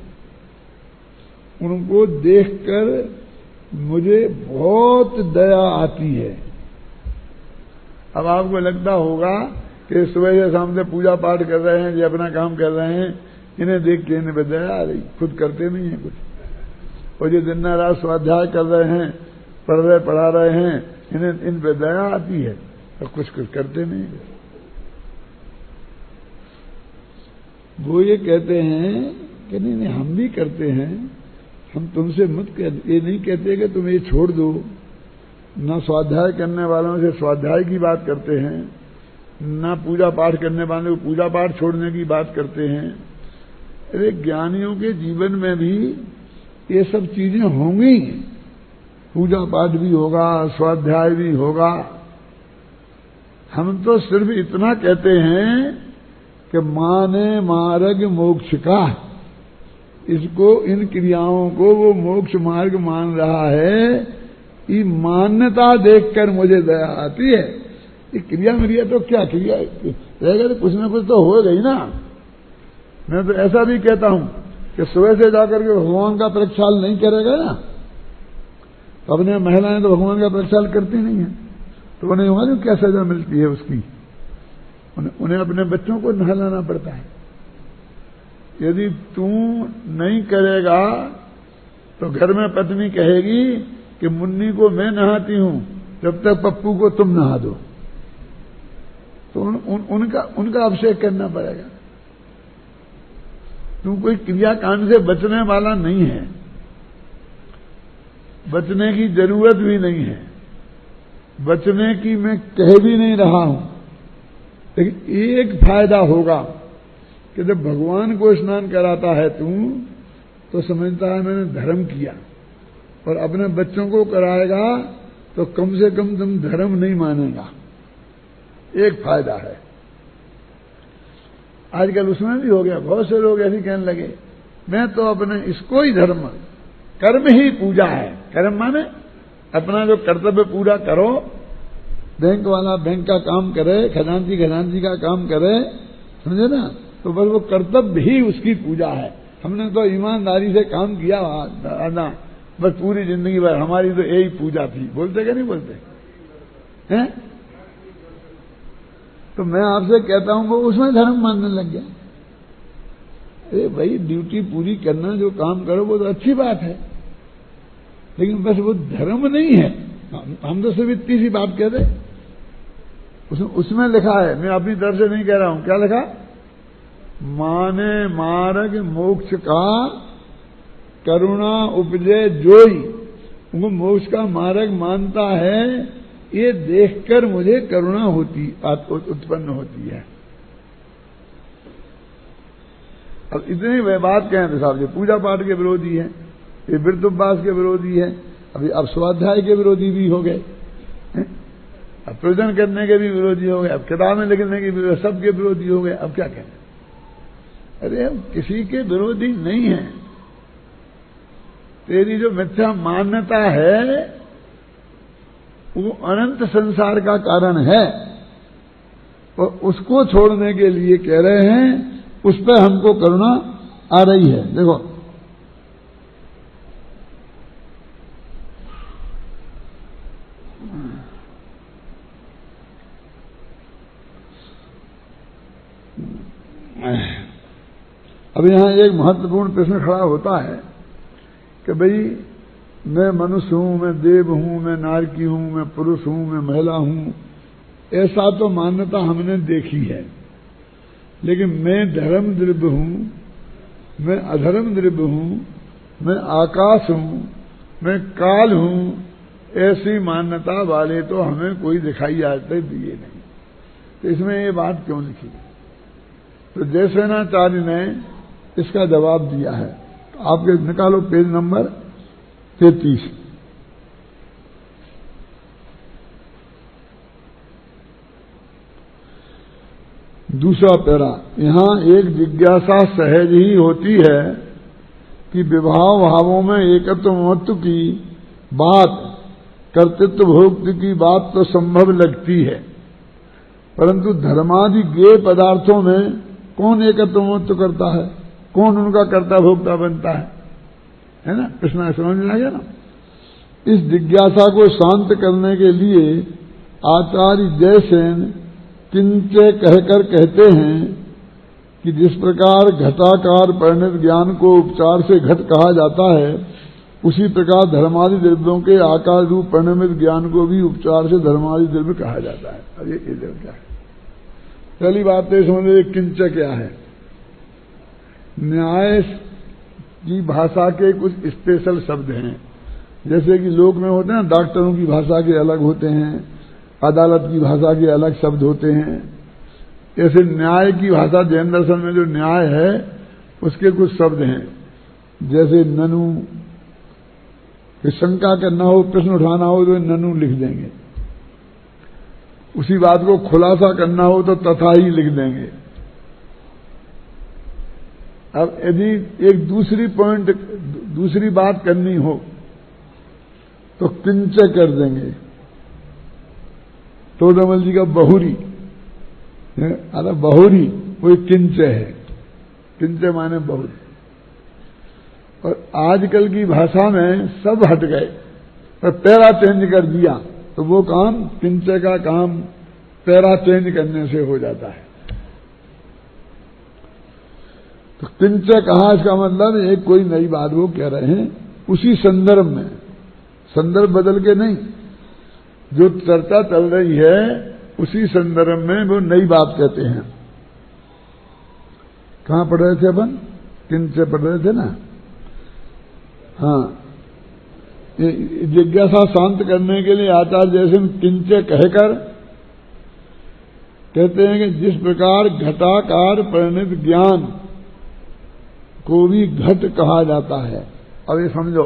उनको देखकर मुझे बहुत दया आती है। अब आपको लगता होगा कि सुबह से शाम से पूजा पाठ कर रहे हैं, ये अपना काम कर रहे हैं, इन्हें देख के इन्हें दया आ रही, खुद करते नहीं है कुछ, और जो दिन रात स्वाध्याय कर रहे हैं, पढ़ रहे पढ़ा रहे हैं, इन्हें इन पे दया आती है और कुछ कुछ करते नहीं है। वो ये कहते हैं कि नहीं नहीं हम भी करते हैं, हम तुमसे मत कह, ये नहीं कहते कि तुम ये छोड़ दो। न स्वाध्याय करने वालों से स्वाध्याय की बात करते हैं, न पूजा पाठ करने वालों को पूजा पाठ छोड़ने की बात करते हैं। अरे ज्ञानियों के जीवन में भी ये सब चीजें होंगी, पूजा पाठ भी होगा, स्वाध्याय भी होगा। हम तो सिर्फ इतना कहते हैं कि माने मार्ग मोक्ष का, इसको इन क्रियाओं को वो मोक्ष मार्ग मान रहा है, ये मान्यता देखकर मुझे दया आती है। ये क्रिया मिरिया तो क्या क्रिया रहेगा, तो कुछ ना कुछ तो हो गई ना। मैं तो ऐसा भी कहता हूं कि सुबह से जाकर के भगवान का प्रक्षाल नहीं करेगा ना, तो अपने महिलाएं तो भगवान का प्रक्षाल करती नहीं है, तो उन्हें मालूम क्या सजा मिलती है उसकी, उन्हें, उन्हें अपने बच्चों को नहलाना पड़ता है। यदि तू नहीं करेगा तो घर में पत्नी कहेगी कि मुन्नी को मैं नहाती हूं, जब तक पप्पू को तुम नहा दो, तो उन, उन, उनका उनका अभिषेक करना पड़ेगा। तू कोई क्रियाकांड से बचने वाला नहीं है, बचने की जरूरत भी नहीं है, बचने की मैं कह भी नहीं रहा हूं। लेकिन एक फायदा होगा कि जब भगवान को स्नान कराता है तू, तो समझता है मैंने धर्म किया, और अपने बच्चों को कराएगा तो कम से कम तुम धर्म नहीं मानेगा। एक फायदा है। आजकल उसमें भी हो गया, बहुत से लोग ऐसे कहने लगे मैं तो अपने इसको ही धर्म, कर्म ही पूजा है। कर्म माने अपना जो कर्तव्य पूरा करो, बैंक वाला बैंक का काम करे, खजांची खजांची का काम करे, समझे ना, तो बस वो कर्तव्य ही उसकी पूजा है। हमने तो ईमानदारी से काम किया ना, बस पूरी जिंदगी भर हमारी तो यही पूजा थी। बोलते क्या नहीं बोलते हैं? तो मैं आपसे कहता हूं वो उसमें धर्म मानने लग गया। अरे भाई ड्यूटी पूरी करना, जो काम करो वो तो अच्छी बात है, लेकिन बस वो धर्म नहीं है। हम तो सिर्फ इतनी सी बात कहते, उसमें उसमें लिखा है, मैं अपनी तरफ से नहीं कह रहा हूं, क्या लिखा? माने मार्ग मोक्ष का करुणा उपजे जोई, वो मोक्ष का मार्ग मानता है, ये देखकर मुझे करुणा होती उत्पन्न होती है। अब इतनी वे बात कहें तो साहब ये पूजा पाठ के विरोधी है, ये व्रत उपवास के विरोधी है, अभी अब स्वाध्याय के विरोधी भी हो गए, अब प्रयोजन करने के भी विरोधी हो गए, अब किताबें लिखने के भी सबके विरोधी हो गए। अब क्या कहें? अरे हम किसी के विरोधी नहीं है। तेरी जो मिथ्या मान्यता है वो अनंत संसार का कारण है, और उसको छोड़ने के लिए कह रहे हैं, उस पर हमको करुणा आ रही है। देखो अब यहां एक महत्वपूर्ण प्रश्न खड़ा होता है कि भाई मैं मनुष्य हूं, मैं देव हूं, मैं नारकी हूं, मैं पुरुष हूं, मैं महिला हूं, ऐसा तो मान्यता हमने देखी है, लेकिन मैं धर्म द्रव्य हूं, मैं अधर्म द्रव्य हूं, मैं आकाश हूं, मैं काल हूं, ऐसी मान्यता वाले तो हमें कोई दिखाई आते दिए नहीं। तो इसमें ये बात क्यों लिखी? तो जयसेनाचार्य ने इसका जवाब दिया है। तो आपके निकालो पेज नंबर तैतीस। दूसरा पैरा, यहां एक जिज्ञासा सहज ही होती है कि विभाव भावों में एकत्व महत्व की बात, कर्तृत्व भोक्तृ की बात तो संभव लगती है, परंतु धर्मादि ज्ञेय पदार्थों में कौन एकत्व महत्व करता है, कौन उनका कर्ता भोक्ता बनता है, है ना? प्रश्न समझ में आ गया ना? इस जिज्ञासा को शांत करने के लिए आचार्य जयसेन किंचे कहकर कहते हैं कि जिस प्रकार घटाकार परिणत ज्ञान को उपचार से घट कहा जाता है, उसी प्रकार धर्मादि द्रव्यों के आकार रूप परिणमित ज्ञान को भी उपचार से धर्मादि द्रव्य कहा जाता है। अब ये क्या है? पहली बात तो समझ, किंच क्या है? न्याय की भाषा के कुछ स्पेशल शब्द हैं, जैसे कि लोक में होते हैं, डॉक्टरों की भाषा के अलग होते हैं, अदालत की भाषा के अलग शब्द होते हैं। ऐसे न्याय की भाषा, जैन दर्शन में जो न्याय है उसके कुछ शब्द हैं, जैसे ननु, कि शंका करना हो, प्रश्न उठाना हो तो ननु लिख देंगे, उसी बात को खुलासा करना हो तो तथा ही लिख देंगे। अब यदि एक दूसरी पॉइंट, दूसरी बात करनी हो तो किंच कर देंगे। तो रमल जी का बहुरी, अरे बहुरी वो किंच है, किंच माने बहुरी। और आजकल की भाषा में सब हट गए और पैरा चेंज कर दिया, तो वो काम किंच का काम पैरा चेंज करने से हो जाता है। तो किंच कहा, इसका मतलब एक कोई नई बात वो कह रहे हैं, उसी संदर्भ में, संदर्भ बदल के नहीं, जो चर्चा चल रही है उसी संदर्भ में वो नई बात कहते हैं। कहां पढ़ रहे थे अपन? किंच पढ़ रहे थे ना? हाँ, जिज्ञासा शांत करने के लिए आचार्य जैसे किंच कहकर कहते हैं कि जिस प्रकार घटाकार परिणित ज्ञान को भी घट कहा जाता है। अब ये समझो,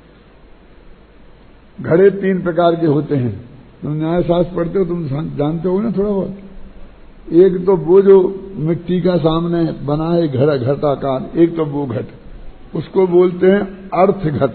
घड़े तीन प्रकार के होते हैं। तुम न्याय शास्त्र पढ़ते हो, तुम जानते हो ना थोड़ा बहुत। एक तो वो जो मिट्टी का सामने बना है घर, घटाकार, एक तो वो घट, उसको बोलते हैं अर्थ घट।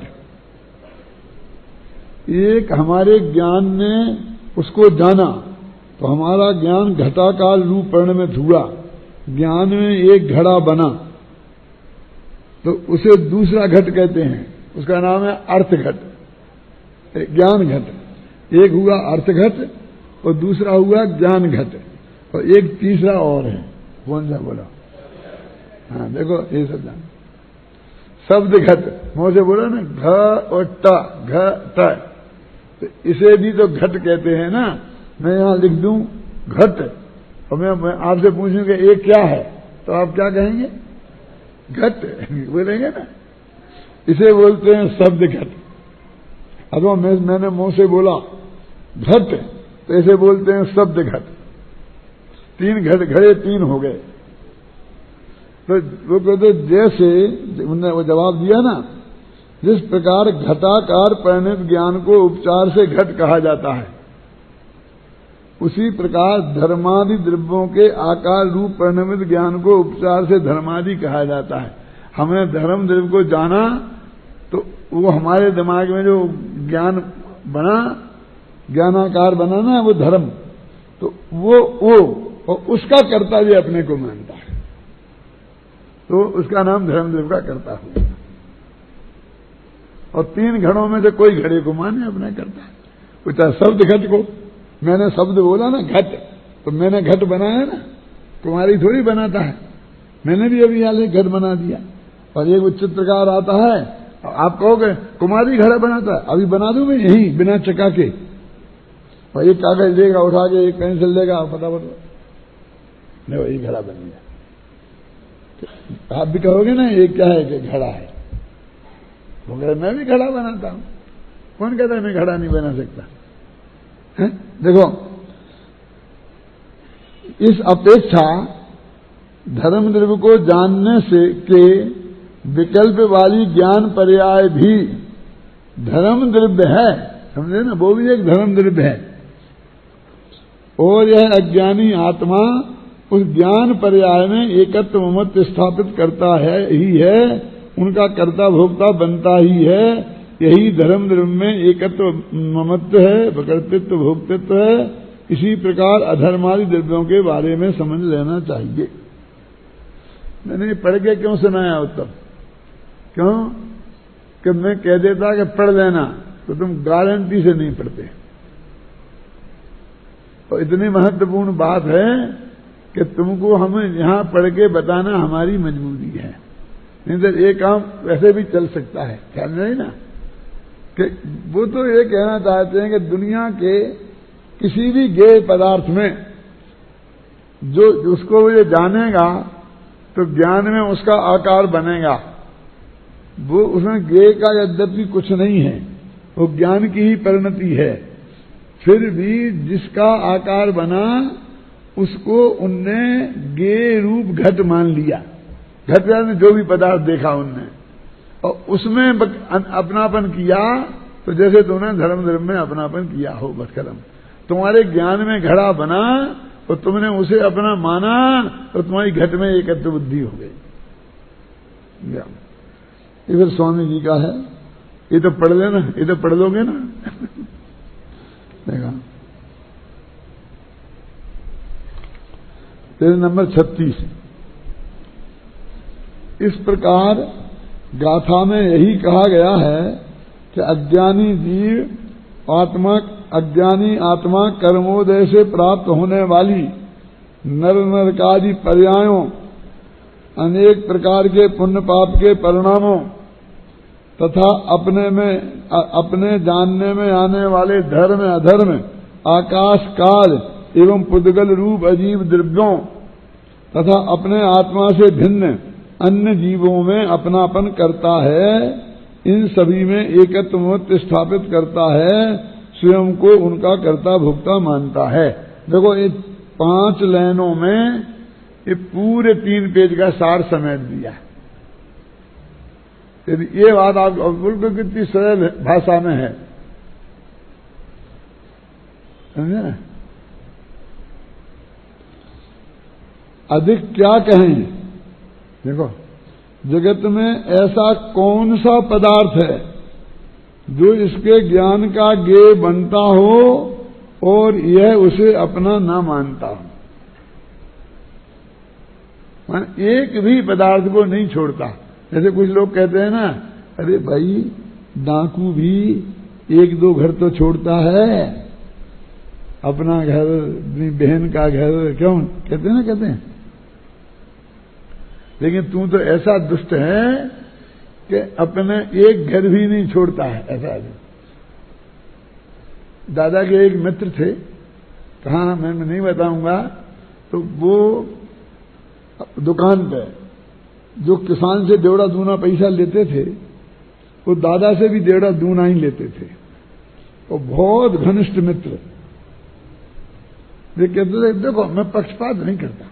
एक हमारे ज्ञान ने उसको जाना तो हमारा ज्ञान घटाकार रूप परिणमित हुआ, ज्ञान में एक घड़ा बना, तो उसे दूसरा घट कहते हैं, उसका नाम है अर्थ घट, ज्ञान घट। एक हुआ अर्थ घट और दूसरा हुआ ज्ञान घट, और एक तीसरा और है, कौन सा बोला? हाँ देखो, ये सब जान शब्द घट, मुंह से बोला ना, घ और ट, घ ट, तो इसे भी तो घट कहते हैं ना। मैं यहां लिख दूं घट, और मैं, मैं आपसे पूछूंगा ये क्या है, तो आप क्या कहेंगे? घट बोलेंगे ना। इसे बोलते हैं शब्द घट, अथवा मैं मैंने मुंह से बोला घट, तो ऐसे बोलते हैं शब्द घट, तीन घट घड़े तीन हो गए। तो वो कहते जैसे उन्होंने वो जवाब दिया ना, जिस प्रकार घटाकार परिणत ज्ञान को उपचार से घट कहा जाता है, उसी प्रकार धर्मादि द्रव्यों के आकार रूप परिणमित ज्ञान को उपचार से धर्मादि कहा जाता है। हमने धर्म द्रव्य को जाना तो वो हमारे दिमाग में जो ज्ञान बना, ज्ञानाकार बना ना, वो धर्म, तो वो वो और उसका कर्तव्य अपने को मानता है, तो उसका नाम धर्म द्रव्य का कर्ता हुआ। और तीन घड़ों में से कोई घड़े को माने अपना करता है। वो चाहे शब्द घट को, मैंने शब्द बोला ना घट, तो मैंने घट बनाया ना, कुमारी थोड़ी बनाता है, मैंने भी अभी हाल घट बना दिया। और एक वो चित्रकार आता है, आप कहोगे कुमारी घड़ा बनाता है, अभी बना दूं मैं यही बिना चका के, और एक कागज लेगा उठा के, एक पेंसिल लेगा, फटाफट नहीं वही घड़ा बन गया। आप भी कहोगे ना ये क्या है कि घड़ा है, वो कहते मैं भी घड़ा बनाता हूं। कौन कहता है मैं घड़ा नहीं बना सकता है? देखो, इस अपेक्षा धर्म द्रव्य को जानने से के विकल्प वाली ज्ञान पर्याय भी धर्म द्रव्य है, समझे ना, वो भी एक धर्म द्रव्य है। और यह अज्ञानी आत्मा उस ज्ञान पर्याय में एकत्व ममत्व स्थापित करता है ही है, उनका कर्ता भोक्ता बनता ही है। यही धर्म द्रव्य में एकत्व ममत्व है, कर्तृत्व भोक्तृत्व है। इसी प्रकार अधर्मादि द्रव्यों के बारे में समझ लेना चाहिए। मैंने पढ़ के क्यों सुनाया उत्तम? क्यों कि मैं कह देता कि पढ़ लेना, तो तुम गारंटी से नहीं पढ़ते। और इतनी महत्वपूर्ण बात है कि तुमको हमें यहां पढ़ के बताना हमारी मजबूरी है, नहीं तो ये काम वैसे भी चल सकता है। ख्याल नहीं ना कि वो तो ये कहना चाहते हैं कि दुनिया के किसी भी गेय पदार्थ में जो उसको ये जानेगा तो ज्ञान में उसका आकार बनेगा। वो उसमें गेय का यद्यपि कुछ नहीं है, वो ज्ञान की ही परिणति है। फिर भी जिसका आकार बना उसको उनने गेय रूप घट मान लिया। घट में जो भी पदार्थ देखा उनने और उसमें अपनापन किया, तो जैसे तुमने धर्म धर्म में अपनापन किया हो, बस खत्म। तुम्हारे ज्ञान में घड़ा बना और तुमने उसे अपना माना तो तुम्हारी घट में एकत्व बुद्धि हो गई। ये फिर स्वामी जी का है, ये तो पढ़ लेना, ये तो पढ़ लोगे ना। देखा पेज नंबर छत्तीस। इस प्रकार गाथा में यही कहा गया है कि अज्ञानी जीव आत्मा अज्ञानी आत्मा कर्मोदय से प्राप्त होने वाली नर नरकादि पर्यायों, अनेक प्रकार के पुण्य पाप के परिणामों तथा अपने में अपने जानने में आने वाले धर्म अधर्म, आकाश काल एवं पुद्गल रूप अजीव द्रव्यों तथा अपने आत्मा से भिन्न अन्य जीवों में अपनापन करता है। इन सभी में एकत्व मत्व स्थापित करता है, स्वयं को उनका कर्ता भोक्ता मानता है। देखो ये पांच लाइनों में ये पूरे तीन पेज का सार समेट दिया। यदि ये बात आप बिल्कुल कितनी सरल भाषा में है, समझे ना? अधिक क्या कहें? देखो जगत में ऐसा कौन सा पदार्थ है जो इसके ज्ञान का ज्ञेय बनता हो और यह उसे अपना ना मानता हो? मान एक भी पदार्थ को नहीं छोड़ता। जैसे कुछ लोग कहते हैं ना, अरे भाई डाकू भी एक दो घर तो छोड़ता है, अपना घर, अपनी बहन का घर, क्यों कहते हैं ना, कहते हैं। लेकिन तू तो ऐसा दुष्ट है कि अपने एक घर भी नहीं छोड़ता है, ऐसा है। दादा के एक मित्र थे, कहाँ मैं नहीं बताऊंगा, तो वो दुकान पे जो किसान से डेढ़ा दूना पैसा लेते थे, वो दादा से भी डेढ़ा दूना ही लेते थे। वो बहुत घनिष्ठ मित्र। वे कहते थे देखो मैं पक्षपात नहीं करता,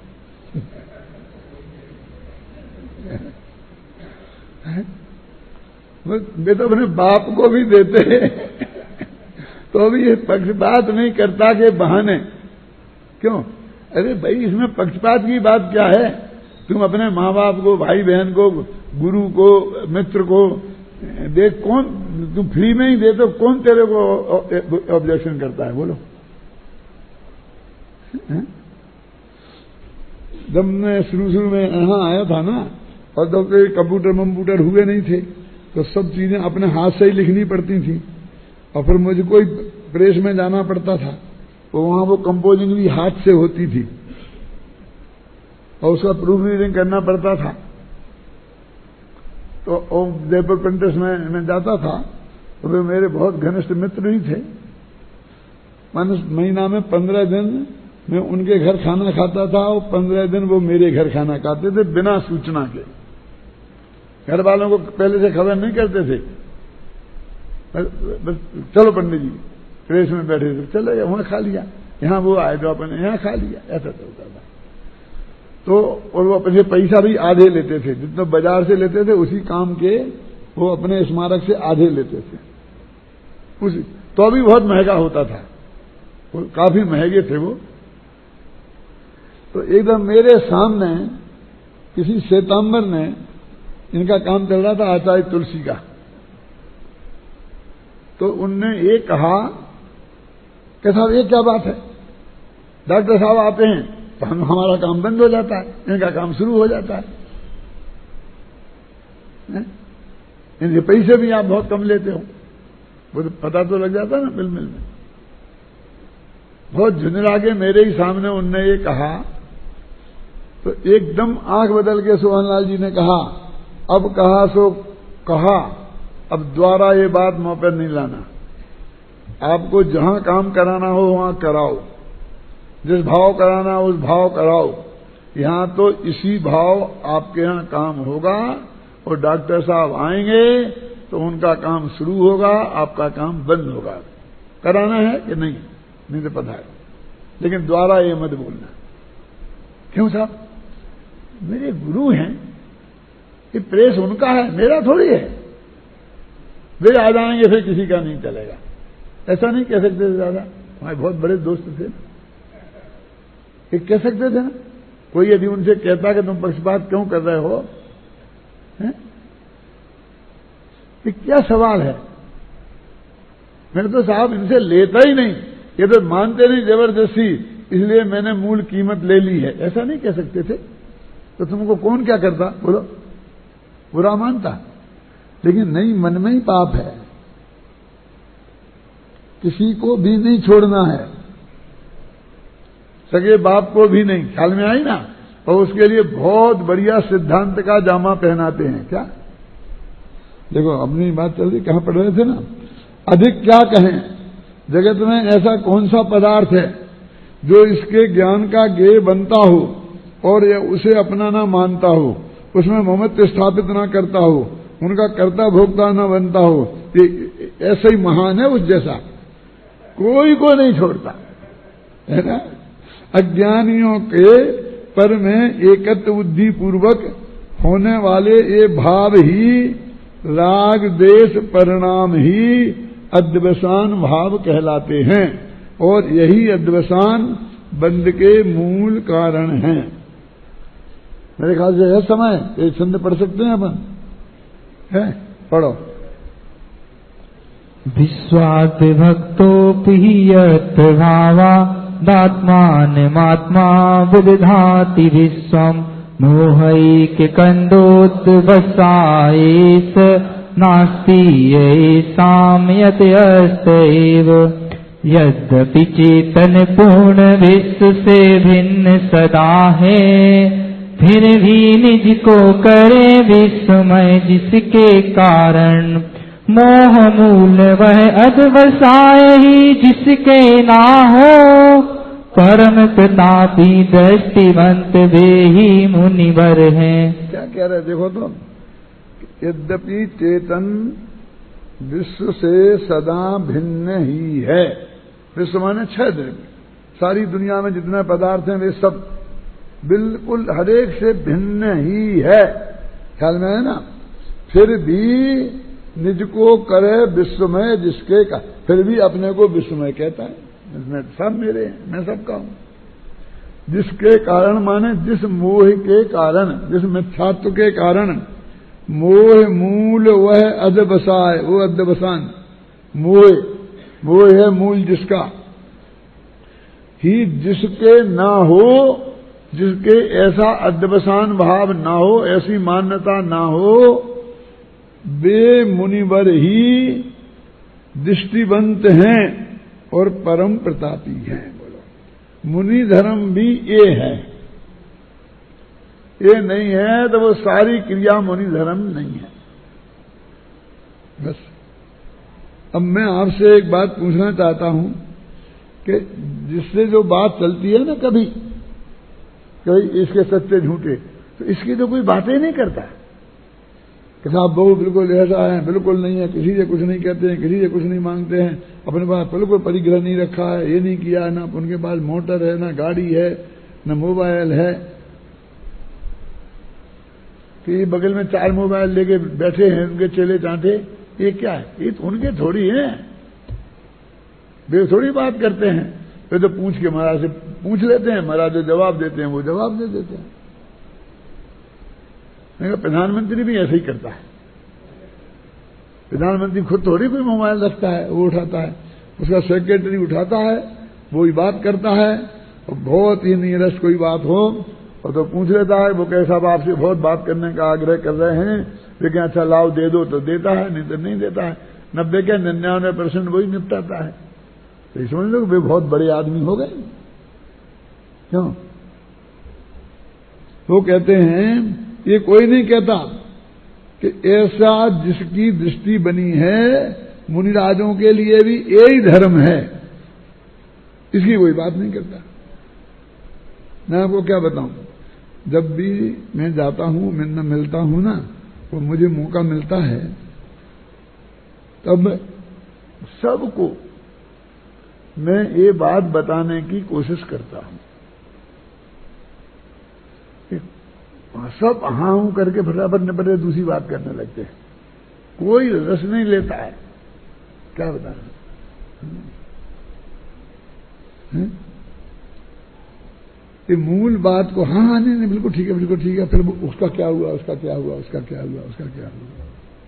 वे तो अपने बाप को भी देते तो भी ये पक्षपात नहीं करता के बहाने। क्यों? अरे भाई इसमें पक्षपात की बात क्या है? तुम अपने माँ बाप को, भाई बहन को, गुरु को, मित्र को देख, कौन तुम फ्री में ही दे तो कौन तेरे को ऑब्जेक्शन करता है? बोलो। जब मैं शुरू शुरू में यहां आया था ना, और तो कोई कंप्यूटर वम्प्यूटर हुए नहीं थे, तो सब चीजें अपने हाथ से ही लिखनी पड़ती थी, और फिर मुझे कोई प्रेस में जाना पड़ता था, तो वहां वो कंपोजिंग भी हाथ से होती थी, और उसका प्रूफ रीडिंग करना पड़ता था। तो जयपुर प्रिंटर्स में मैं जाता था, तो वे मेरे बहुत घनिष्ठ मित्र ही थे। महीना में पंद्रह दिन मैं उनके घर खाना खाता था, और पंद्रह दिन वो मेरे घर खाना खाते थे, बिना सूचना के। घर वालों को पहले से खबर नहीं करते थे, बस, बस चलो पंडित जी प्रेस में बैठे थे, चले गए वहां खा लिया, यहां वो आए तो अपने यहां खा लिया, ऐसा चलता था। तो और वो अपने पैसा भी आधे लेते थे, जितना बाजार से लेते थे उसी काम के वो अपने स्मारक से आधे लेते थे, उसी तो भी बहुत महंगा होता था, वो काफी महंगे थे वो। तो एकदम मेरे सामने किसी श्वेतांबर ने, इनका काम चल रहा था आचार्य तुलसी का, तो उनने ये कहा कि साहब ये क्या बात है, डॉक्टर साहब आते हैं तो हम हमारा काम बंद हो जाता है, इनका काम शुरू हो जाता है, है? इनके पैसे भी आप बहुत कम लेते हो। वो तो पता तो लग जाता है ना मिल मिल में। बहुत झुंझला के मेरे ही सामने उनने ये कहा, तो एकदम आंख बदल के सोहनलाल जी ने कहा, अब कहा सो कहा, अब द्वारा ये बात मुंह पर नहीं लाना, आपको जहां काम कराना हो वहां कराओ, जिस भाव कराना उस भाव कराओ, यहां तो इसी भाव आपके यहां काम होगा, और डॉक्टर साहब आएंगे तो उनका काम शुरू होगा, आपका काम बंद होगा। कराना है कि नहीं? नहीं तो पता है, लेकिन द्वारा ये मत बोलना। क्यों साहब? मेरे गुरु हैं, ये प्रेस उनका है, मेरा थोड़ी है, वे आ जाएंगे फिर किसी का नहीं चलेगा। ऐसा नहीं कह सकते थे दादा, हमारे बहुत बड़े दोस्त थे, ये कह सकते थे ना। कोई यदि उनसे कहता कि तुम पक्षपात क्यों कर रहे हो, हैं? ये क्या सवाल है? मैं तो साहब इनसे लेता ही नहीं, ये तो मानते नहीं जबरदस्ती, इसलिए मैंने मूल कीमत ले ली है, ऐसा नहीं कह सकते थे। तो तुमको कौन क्या करता? बोलो, बुरा मानता? लेकिन नहीं, मन में ही पाप है, किसी को भी नहीं छोड़ना है, सगे बाप को भी नहीं। ख्याल में आई ना? और उसके लिए बहुत बढ़िया सिद्धांत का जामा पहनाते हैं। क्या देखो, अपनी बात चल रही, कहां पढ़ रहे थे ना, अधिक क्या कहें, जगत में ऐसा कौन सा पदार्थ है जो इसके ज्ञान का गेय बनता हो और उसे अपना ना मानता हो, उसमें ममत्व स्थापित ना करता हो, उनका कर्ता भोक्ता ना बनता हो, ये ऐसा ही महान है, उस जैसा कोई को नहीं छोड़ता, है ना। अज्ञानियों के पर में एकत्व बुद्धि पूर्वक होने वाले ये भाव ही, राग देश परिणाम ही अध्यवसान भाव कहलाते हैं, और यही अध्यवसान बंध के मूल कारण हैं। मेरे ख्याल से है समय, एक छंद पढ़ सकते हैं अपन, है? पढ़ो। विश्वात् विभक्तोऽपि यत् भावा दात्मानमात्मा विदधाति विश्वम् मोहैक्यकन्दोद्वसायेष नास्ति येषाम् यत् अस्त एव। यद्यपि चेतन पूर्ण विश्व से भिन्न सदा है, फिर भी निज को करे विश्वमय जिसके कारण। मोह मूल वह अध्यवसाय ही जिसके ना हो, परम प्रतापी दृष्टिवंत वे ही मुनिवर हैं। क्या कह रहे देखो तो, यद्यपि चेतन विश्व से सदा भिन्न ही है। विश्व माने छह द्रव्य, सारी दुनिया में जितने पदार्थ हैं वे सब बिल्कुल हरेक से भिन्न ही है। ख्याल में है ना? फिर भी निज को करे विश्वमय जिसके का, फिर भी अपने को विश्वमय कहता है। इसमें सब मेरे हैं, मैं सबका हूं। जिसके कारण माने जिस मोह के कारण, जिस मिथ्यात्व के कारण मोह मूल वह अध्यवसाय, वो अध्यवसान मोह, मोह है मूल जिसका ही, जिसके ना हो, जिसके ऐसा अध्यवसान भाव ना हो, ऐसी मान्यता ना हो, वे मुनिवर ही दृष्टिवंत हैं और परम प्रतापी हैं। बोलो, मुनि धर्म भी ये है, ये नहीं है तो वो सारी क्रिया मुनि धर्म नहीं है। बस अब मैं आपसे एक बात पूछना चाहता हूं कि जिससे जो बात चलती है ना, कभी कभी इसके सच्चे झूठे, तो इसकी तो कोई बातें नहीं करता कि साहब बहु बिल्कुल ऐसा है, बिल्कुल नहीं है, किसी से कुछ नहीं कहते हैं, किसी से कुछ नहीं मांगते हैं, अपने पास बिल्कुल परिग्रह नहीं रखा है, ये नहीं किया है, ना उनके पास मोटर है, ना गाड़ी है, ना मोबाइल है, कि बगल में चार मोबाइल लेके बैठे हैं उनके चेले चांटे, ये क्या है? ये तो उनके थोड़ी है, वे थोड़ी बात करते हैं। वे तो पूछ के महाराज से पूछ लेते हैं, महाराज जो जवाब देते हैं वो जवाब दे देते हैं। नहीं, प्रधानमंत्री भी ऐसे ही करता है। प्रधानमंत्री खुद थोड़ी कोई मोबाइल रखता है, वो उठाता है, उसका सेक्रेटरी उठाता है, वो ही बात करता है। और बहुत ही नीरस कोई बात हो और तो पूछ लेता है, वो कैसा आपसे बहुत बात करने का आग्रह कर रहे हैं, लेकिन अच्छा लाभ दे दो तो देता है, नहीं तो नहीं देता है। नब्बे के निन्यानवे परसेंट वही निपटाता है। तो समझ लो वे बहुत बड़े आदमी हो गए। क्यों? वो कहते हैं, ये कोई नहीं कहता कि ऐसा जिसकी दृष्टि बनी है मुनिराजों के लिए भी यही धर्म है, इसकी कोई बात नहीं करता। मैं आपको क्या बताऊं, जब भी मैं जाता हूं, मैं मिलता हूं ना, वो मुझे मौका मिलता है, तब सबको मैं ये बात बताने की कोशिश करता हूं। सब हाँ हूं करके फटाफट निपटे दूसरी बात करने लगते हैं, कोई रस नहीं लेता है। क्या बताना? ये मूल बात को हाँ हाँ नहीं नहीं बिल्कुल ठीक है, बिल्कुल ठीक है, फिर उसका क्या हुआ, उसका क्या हुआ, उसका क्या हुआ, उसका क्या हुआ।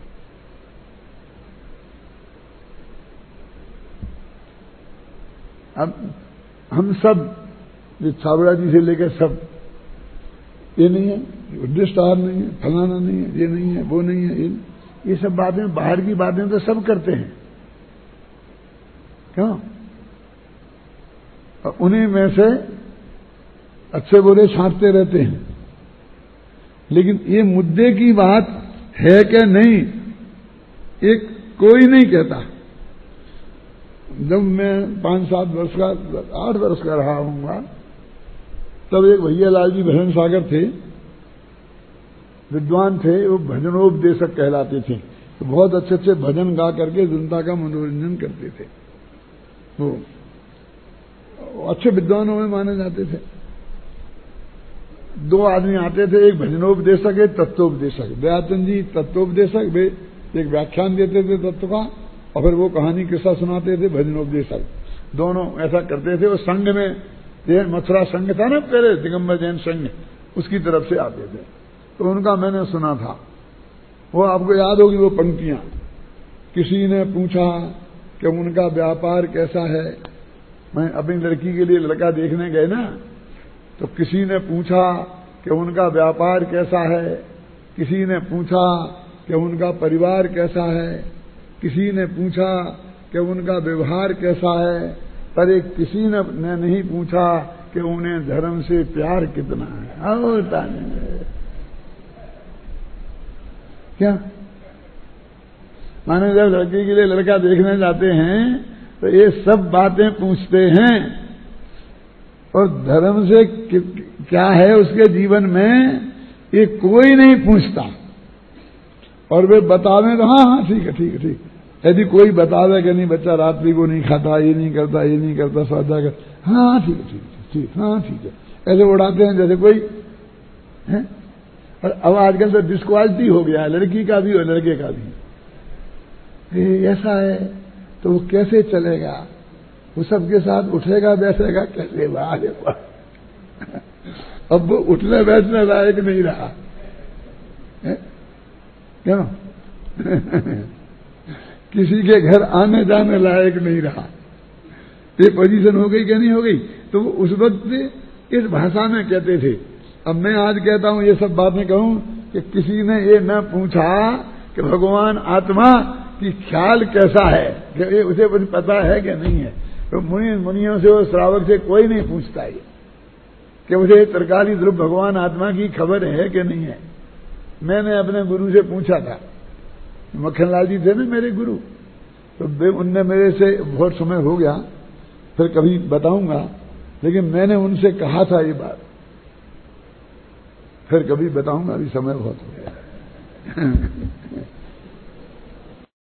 अब हम सब ये छाबड़ा जी से लेकर सब, ये नहीं है, उद्देश्यहार नहीं है, फलाना नहीं है, ये नहीं है, वो नहीं है, ये, ये सब बातें, बाहर की बातें तो सब करते हैं। क्यों? और उन्हीं में से अच्छे बुरे छांटते रहते हैं, लेकिन ये मुद्दे की बात है कि नहीं, एक कोई नहीं कहता। जब मैं पांच सात वर्ष का, आठ वर्ष का रहा हूँगा, तब एक भैया लाल जी भजन सागर थे, विद्वान थे, वो भजनोपदेशक कहलाते थे। तो बहुत अच्छे अच्छे भजन गा करके जनता का मनोरंजन करते थे। वो अच्छे विद्वानों में माने जाते थे। दो आदमी आते थे, एक भजनोपदेशक, एक तत्वोपदेशक। दयाचंद जी तत्वोपदेशक, वे एक व्याख्यान देते थे तत्व का, और फिर वो कहानी किस्सा सुनाते थे भजनोपदेशक। दोनों ऐसा करते थे। वो संघ में, जैन मथुरा संघ था ना पहले, दिगंबर जैन संघ, उसकी तरफ से आते थे। तो उनका मैंने सुना था, वो आपको याद होगी वो पंक्तियां। किसी ने पूछा कि उनका व्यापार कैसा है। मैं अपनी लड़की के लिए लड़का देखने गए ना, तो किसी ने पूछा कि उनका व्यापार कैसा है, किसी ने पूछा कि उनका परिवार कैसा है, किसी ने पूछा कि उनका व्यवहार कैसा है, पर एक किसी ने, ने नहीं पूछा कि उन्हें धर्म से प्यार कितना है। और क्या माने, जब लड़की के लिए लड़का देखने जाते हैं तो ये सब बातें पूछते हैं, और धर्म से क्या है उसके जीवन में ये कोई नहीं पूछता। और वे बतावें तो हाँ हाँ ठीक है ठीक है ठीक, यदि कोई बतावे कि नहीं बच्चा रात्रि को नहीं खाता, ये नहीं करता, ये नहीं करता, स्वाध्याय कर, हाँ ठीक है, ठीक है, ठीक, हाँ ठीक है, ऐसे उड़ाते हैं जैसे कोई है। और अब आजकल तो डिस्क्वालिटी हो गया है, लड़की का भी और लड़के का भी। ये ऐसा है तो वो कैसे चलेगा? वो सबके साथ उठेगा बैठेगा कैसे? वाह अब वो उठने बैठने लायक नहीं रहा, क्यों? किसी के घर आने जाने लायक नहीं रहा। ये पोजीशन हो गई क्या नहीं हो गई? तो उस वक्त इस भाषा में कहते थे। अब मैं आज कहता हूं ये सब बातें कहूं कि किसी ने ये न पूछा कि भगवान आत्मा की ख्याल कैसा है, कि उसे कुछ पता है कि नहीं है। तो मुनि मुनियों से और श्रावक से कोई नहीं पूछता ये कि उसे तरकारी ध्रुव भगवान आत्मा की खबर है कि नहीं है। मैंने अपने गुरु से पूछा था, मक्खनलाल जी थे ना मेरे गुरु, तो उनने मेरे से बहुत समय हो गया, फिर कभी बताऊंगा, लेकिन मैंने उनसे कहा था ये बात, फिर कभी बताऊंगा, अभी समय बहुत हो गया।